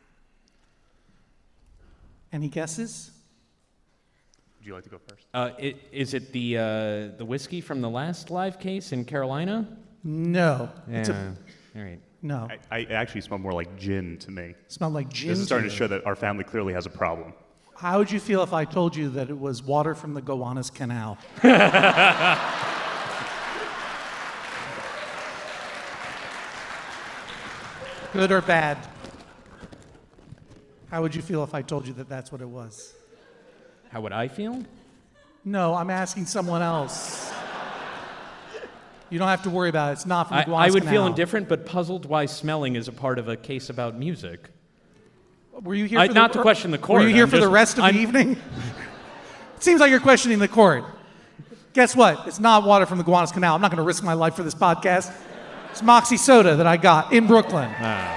Any guesses? Would you like to go first? Uh, it, is it the, uh, the whiskey from the last live case in Carolina? No. Yeah. It's a, All right. no. I, I actually smell more like gin to me. Smelled like gin This is to starting to you. show that our family clearly has a problem. How would you feel if I told you that it was water from the Gowanus Canal? Good or bad? How would you feel if I told you that that's what it was? How would I feel? No, I'm asking someone else. You don't have to worry about it. It's not from the I, Gowanus I would Canal. feel indifferent, but puzzled why smelling is a part of a case about music. Were you here I- for not the, to question the court, Were you here I'm for the just- rest of I'm- the evening? It seems like you're questioning the court. Guess what? It's not water from the Gowanus Canal. I'm not going to risk my life for this podcast. It's Moxie Soda that I got in Brooklyn.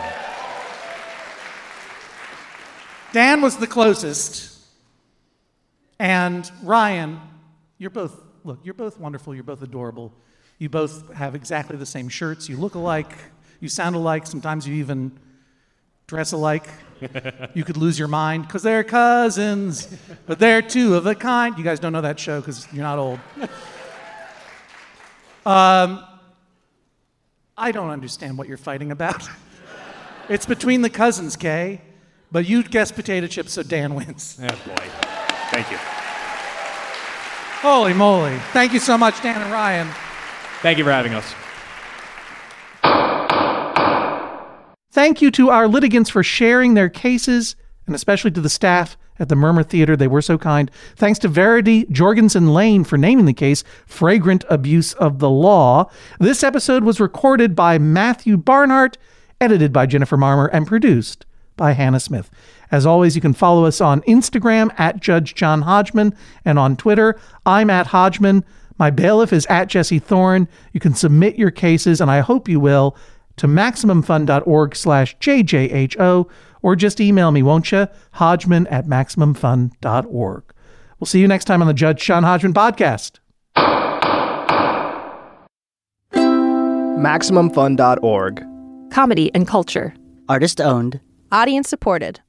Dan was the closest. And Ryan, you're both, look, you're both wonderful. You're both adorable. You both have exactly the same shirts. You look alike. You sound alike. Sometimes you even dress alike. You could lose your mind because they're cousins, but they're two of a kind. You guys don't know that show because you're not old. Um, I don't understand what you're fighting about. It's between the cousins, Kay. But you guessed potato chips, so Dan wins. Oh, boy. Thank you. Holy moly. Thank you so much, Dan and Ryan. Thank you for having us. Thank you to our litigants for sharing their cases, and especially to the staff at the Murmur Theater. They were so kind. Thanks to Verity Jorgensen Lane for naming the case Fragrant Abuse of the Law. This episode was recorded by Matthew Barnhart, edited by Jennifer Marmer, and produced by Hannah Smith. As always, you can follow us on Instagram at Judge John Hodgman, and on Twitter, I'm at Hodgman. My bailiff is at Jesse Thorne. You can submit your cases, and I hope you will, to MaximumFun.org slash JJHO, or just email me, won't you? Hodgman at MaximumFun dot org. We'll see you next time on the Judge John Hodgman podcast. Maximum Fun dot org. Comedy and culture. Artist owned. Audience supported.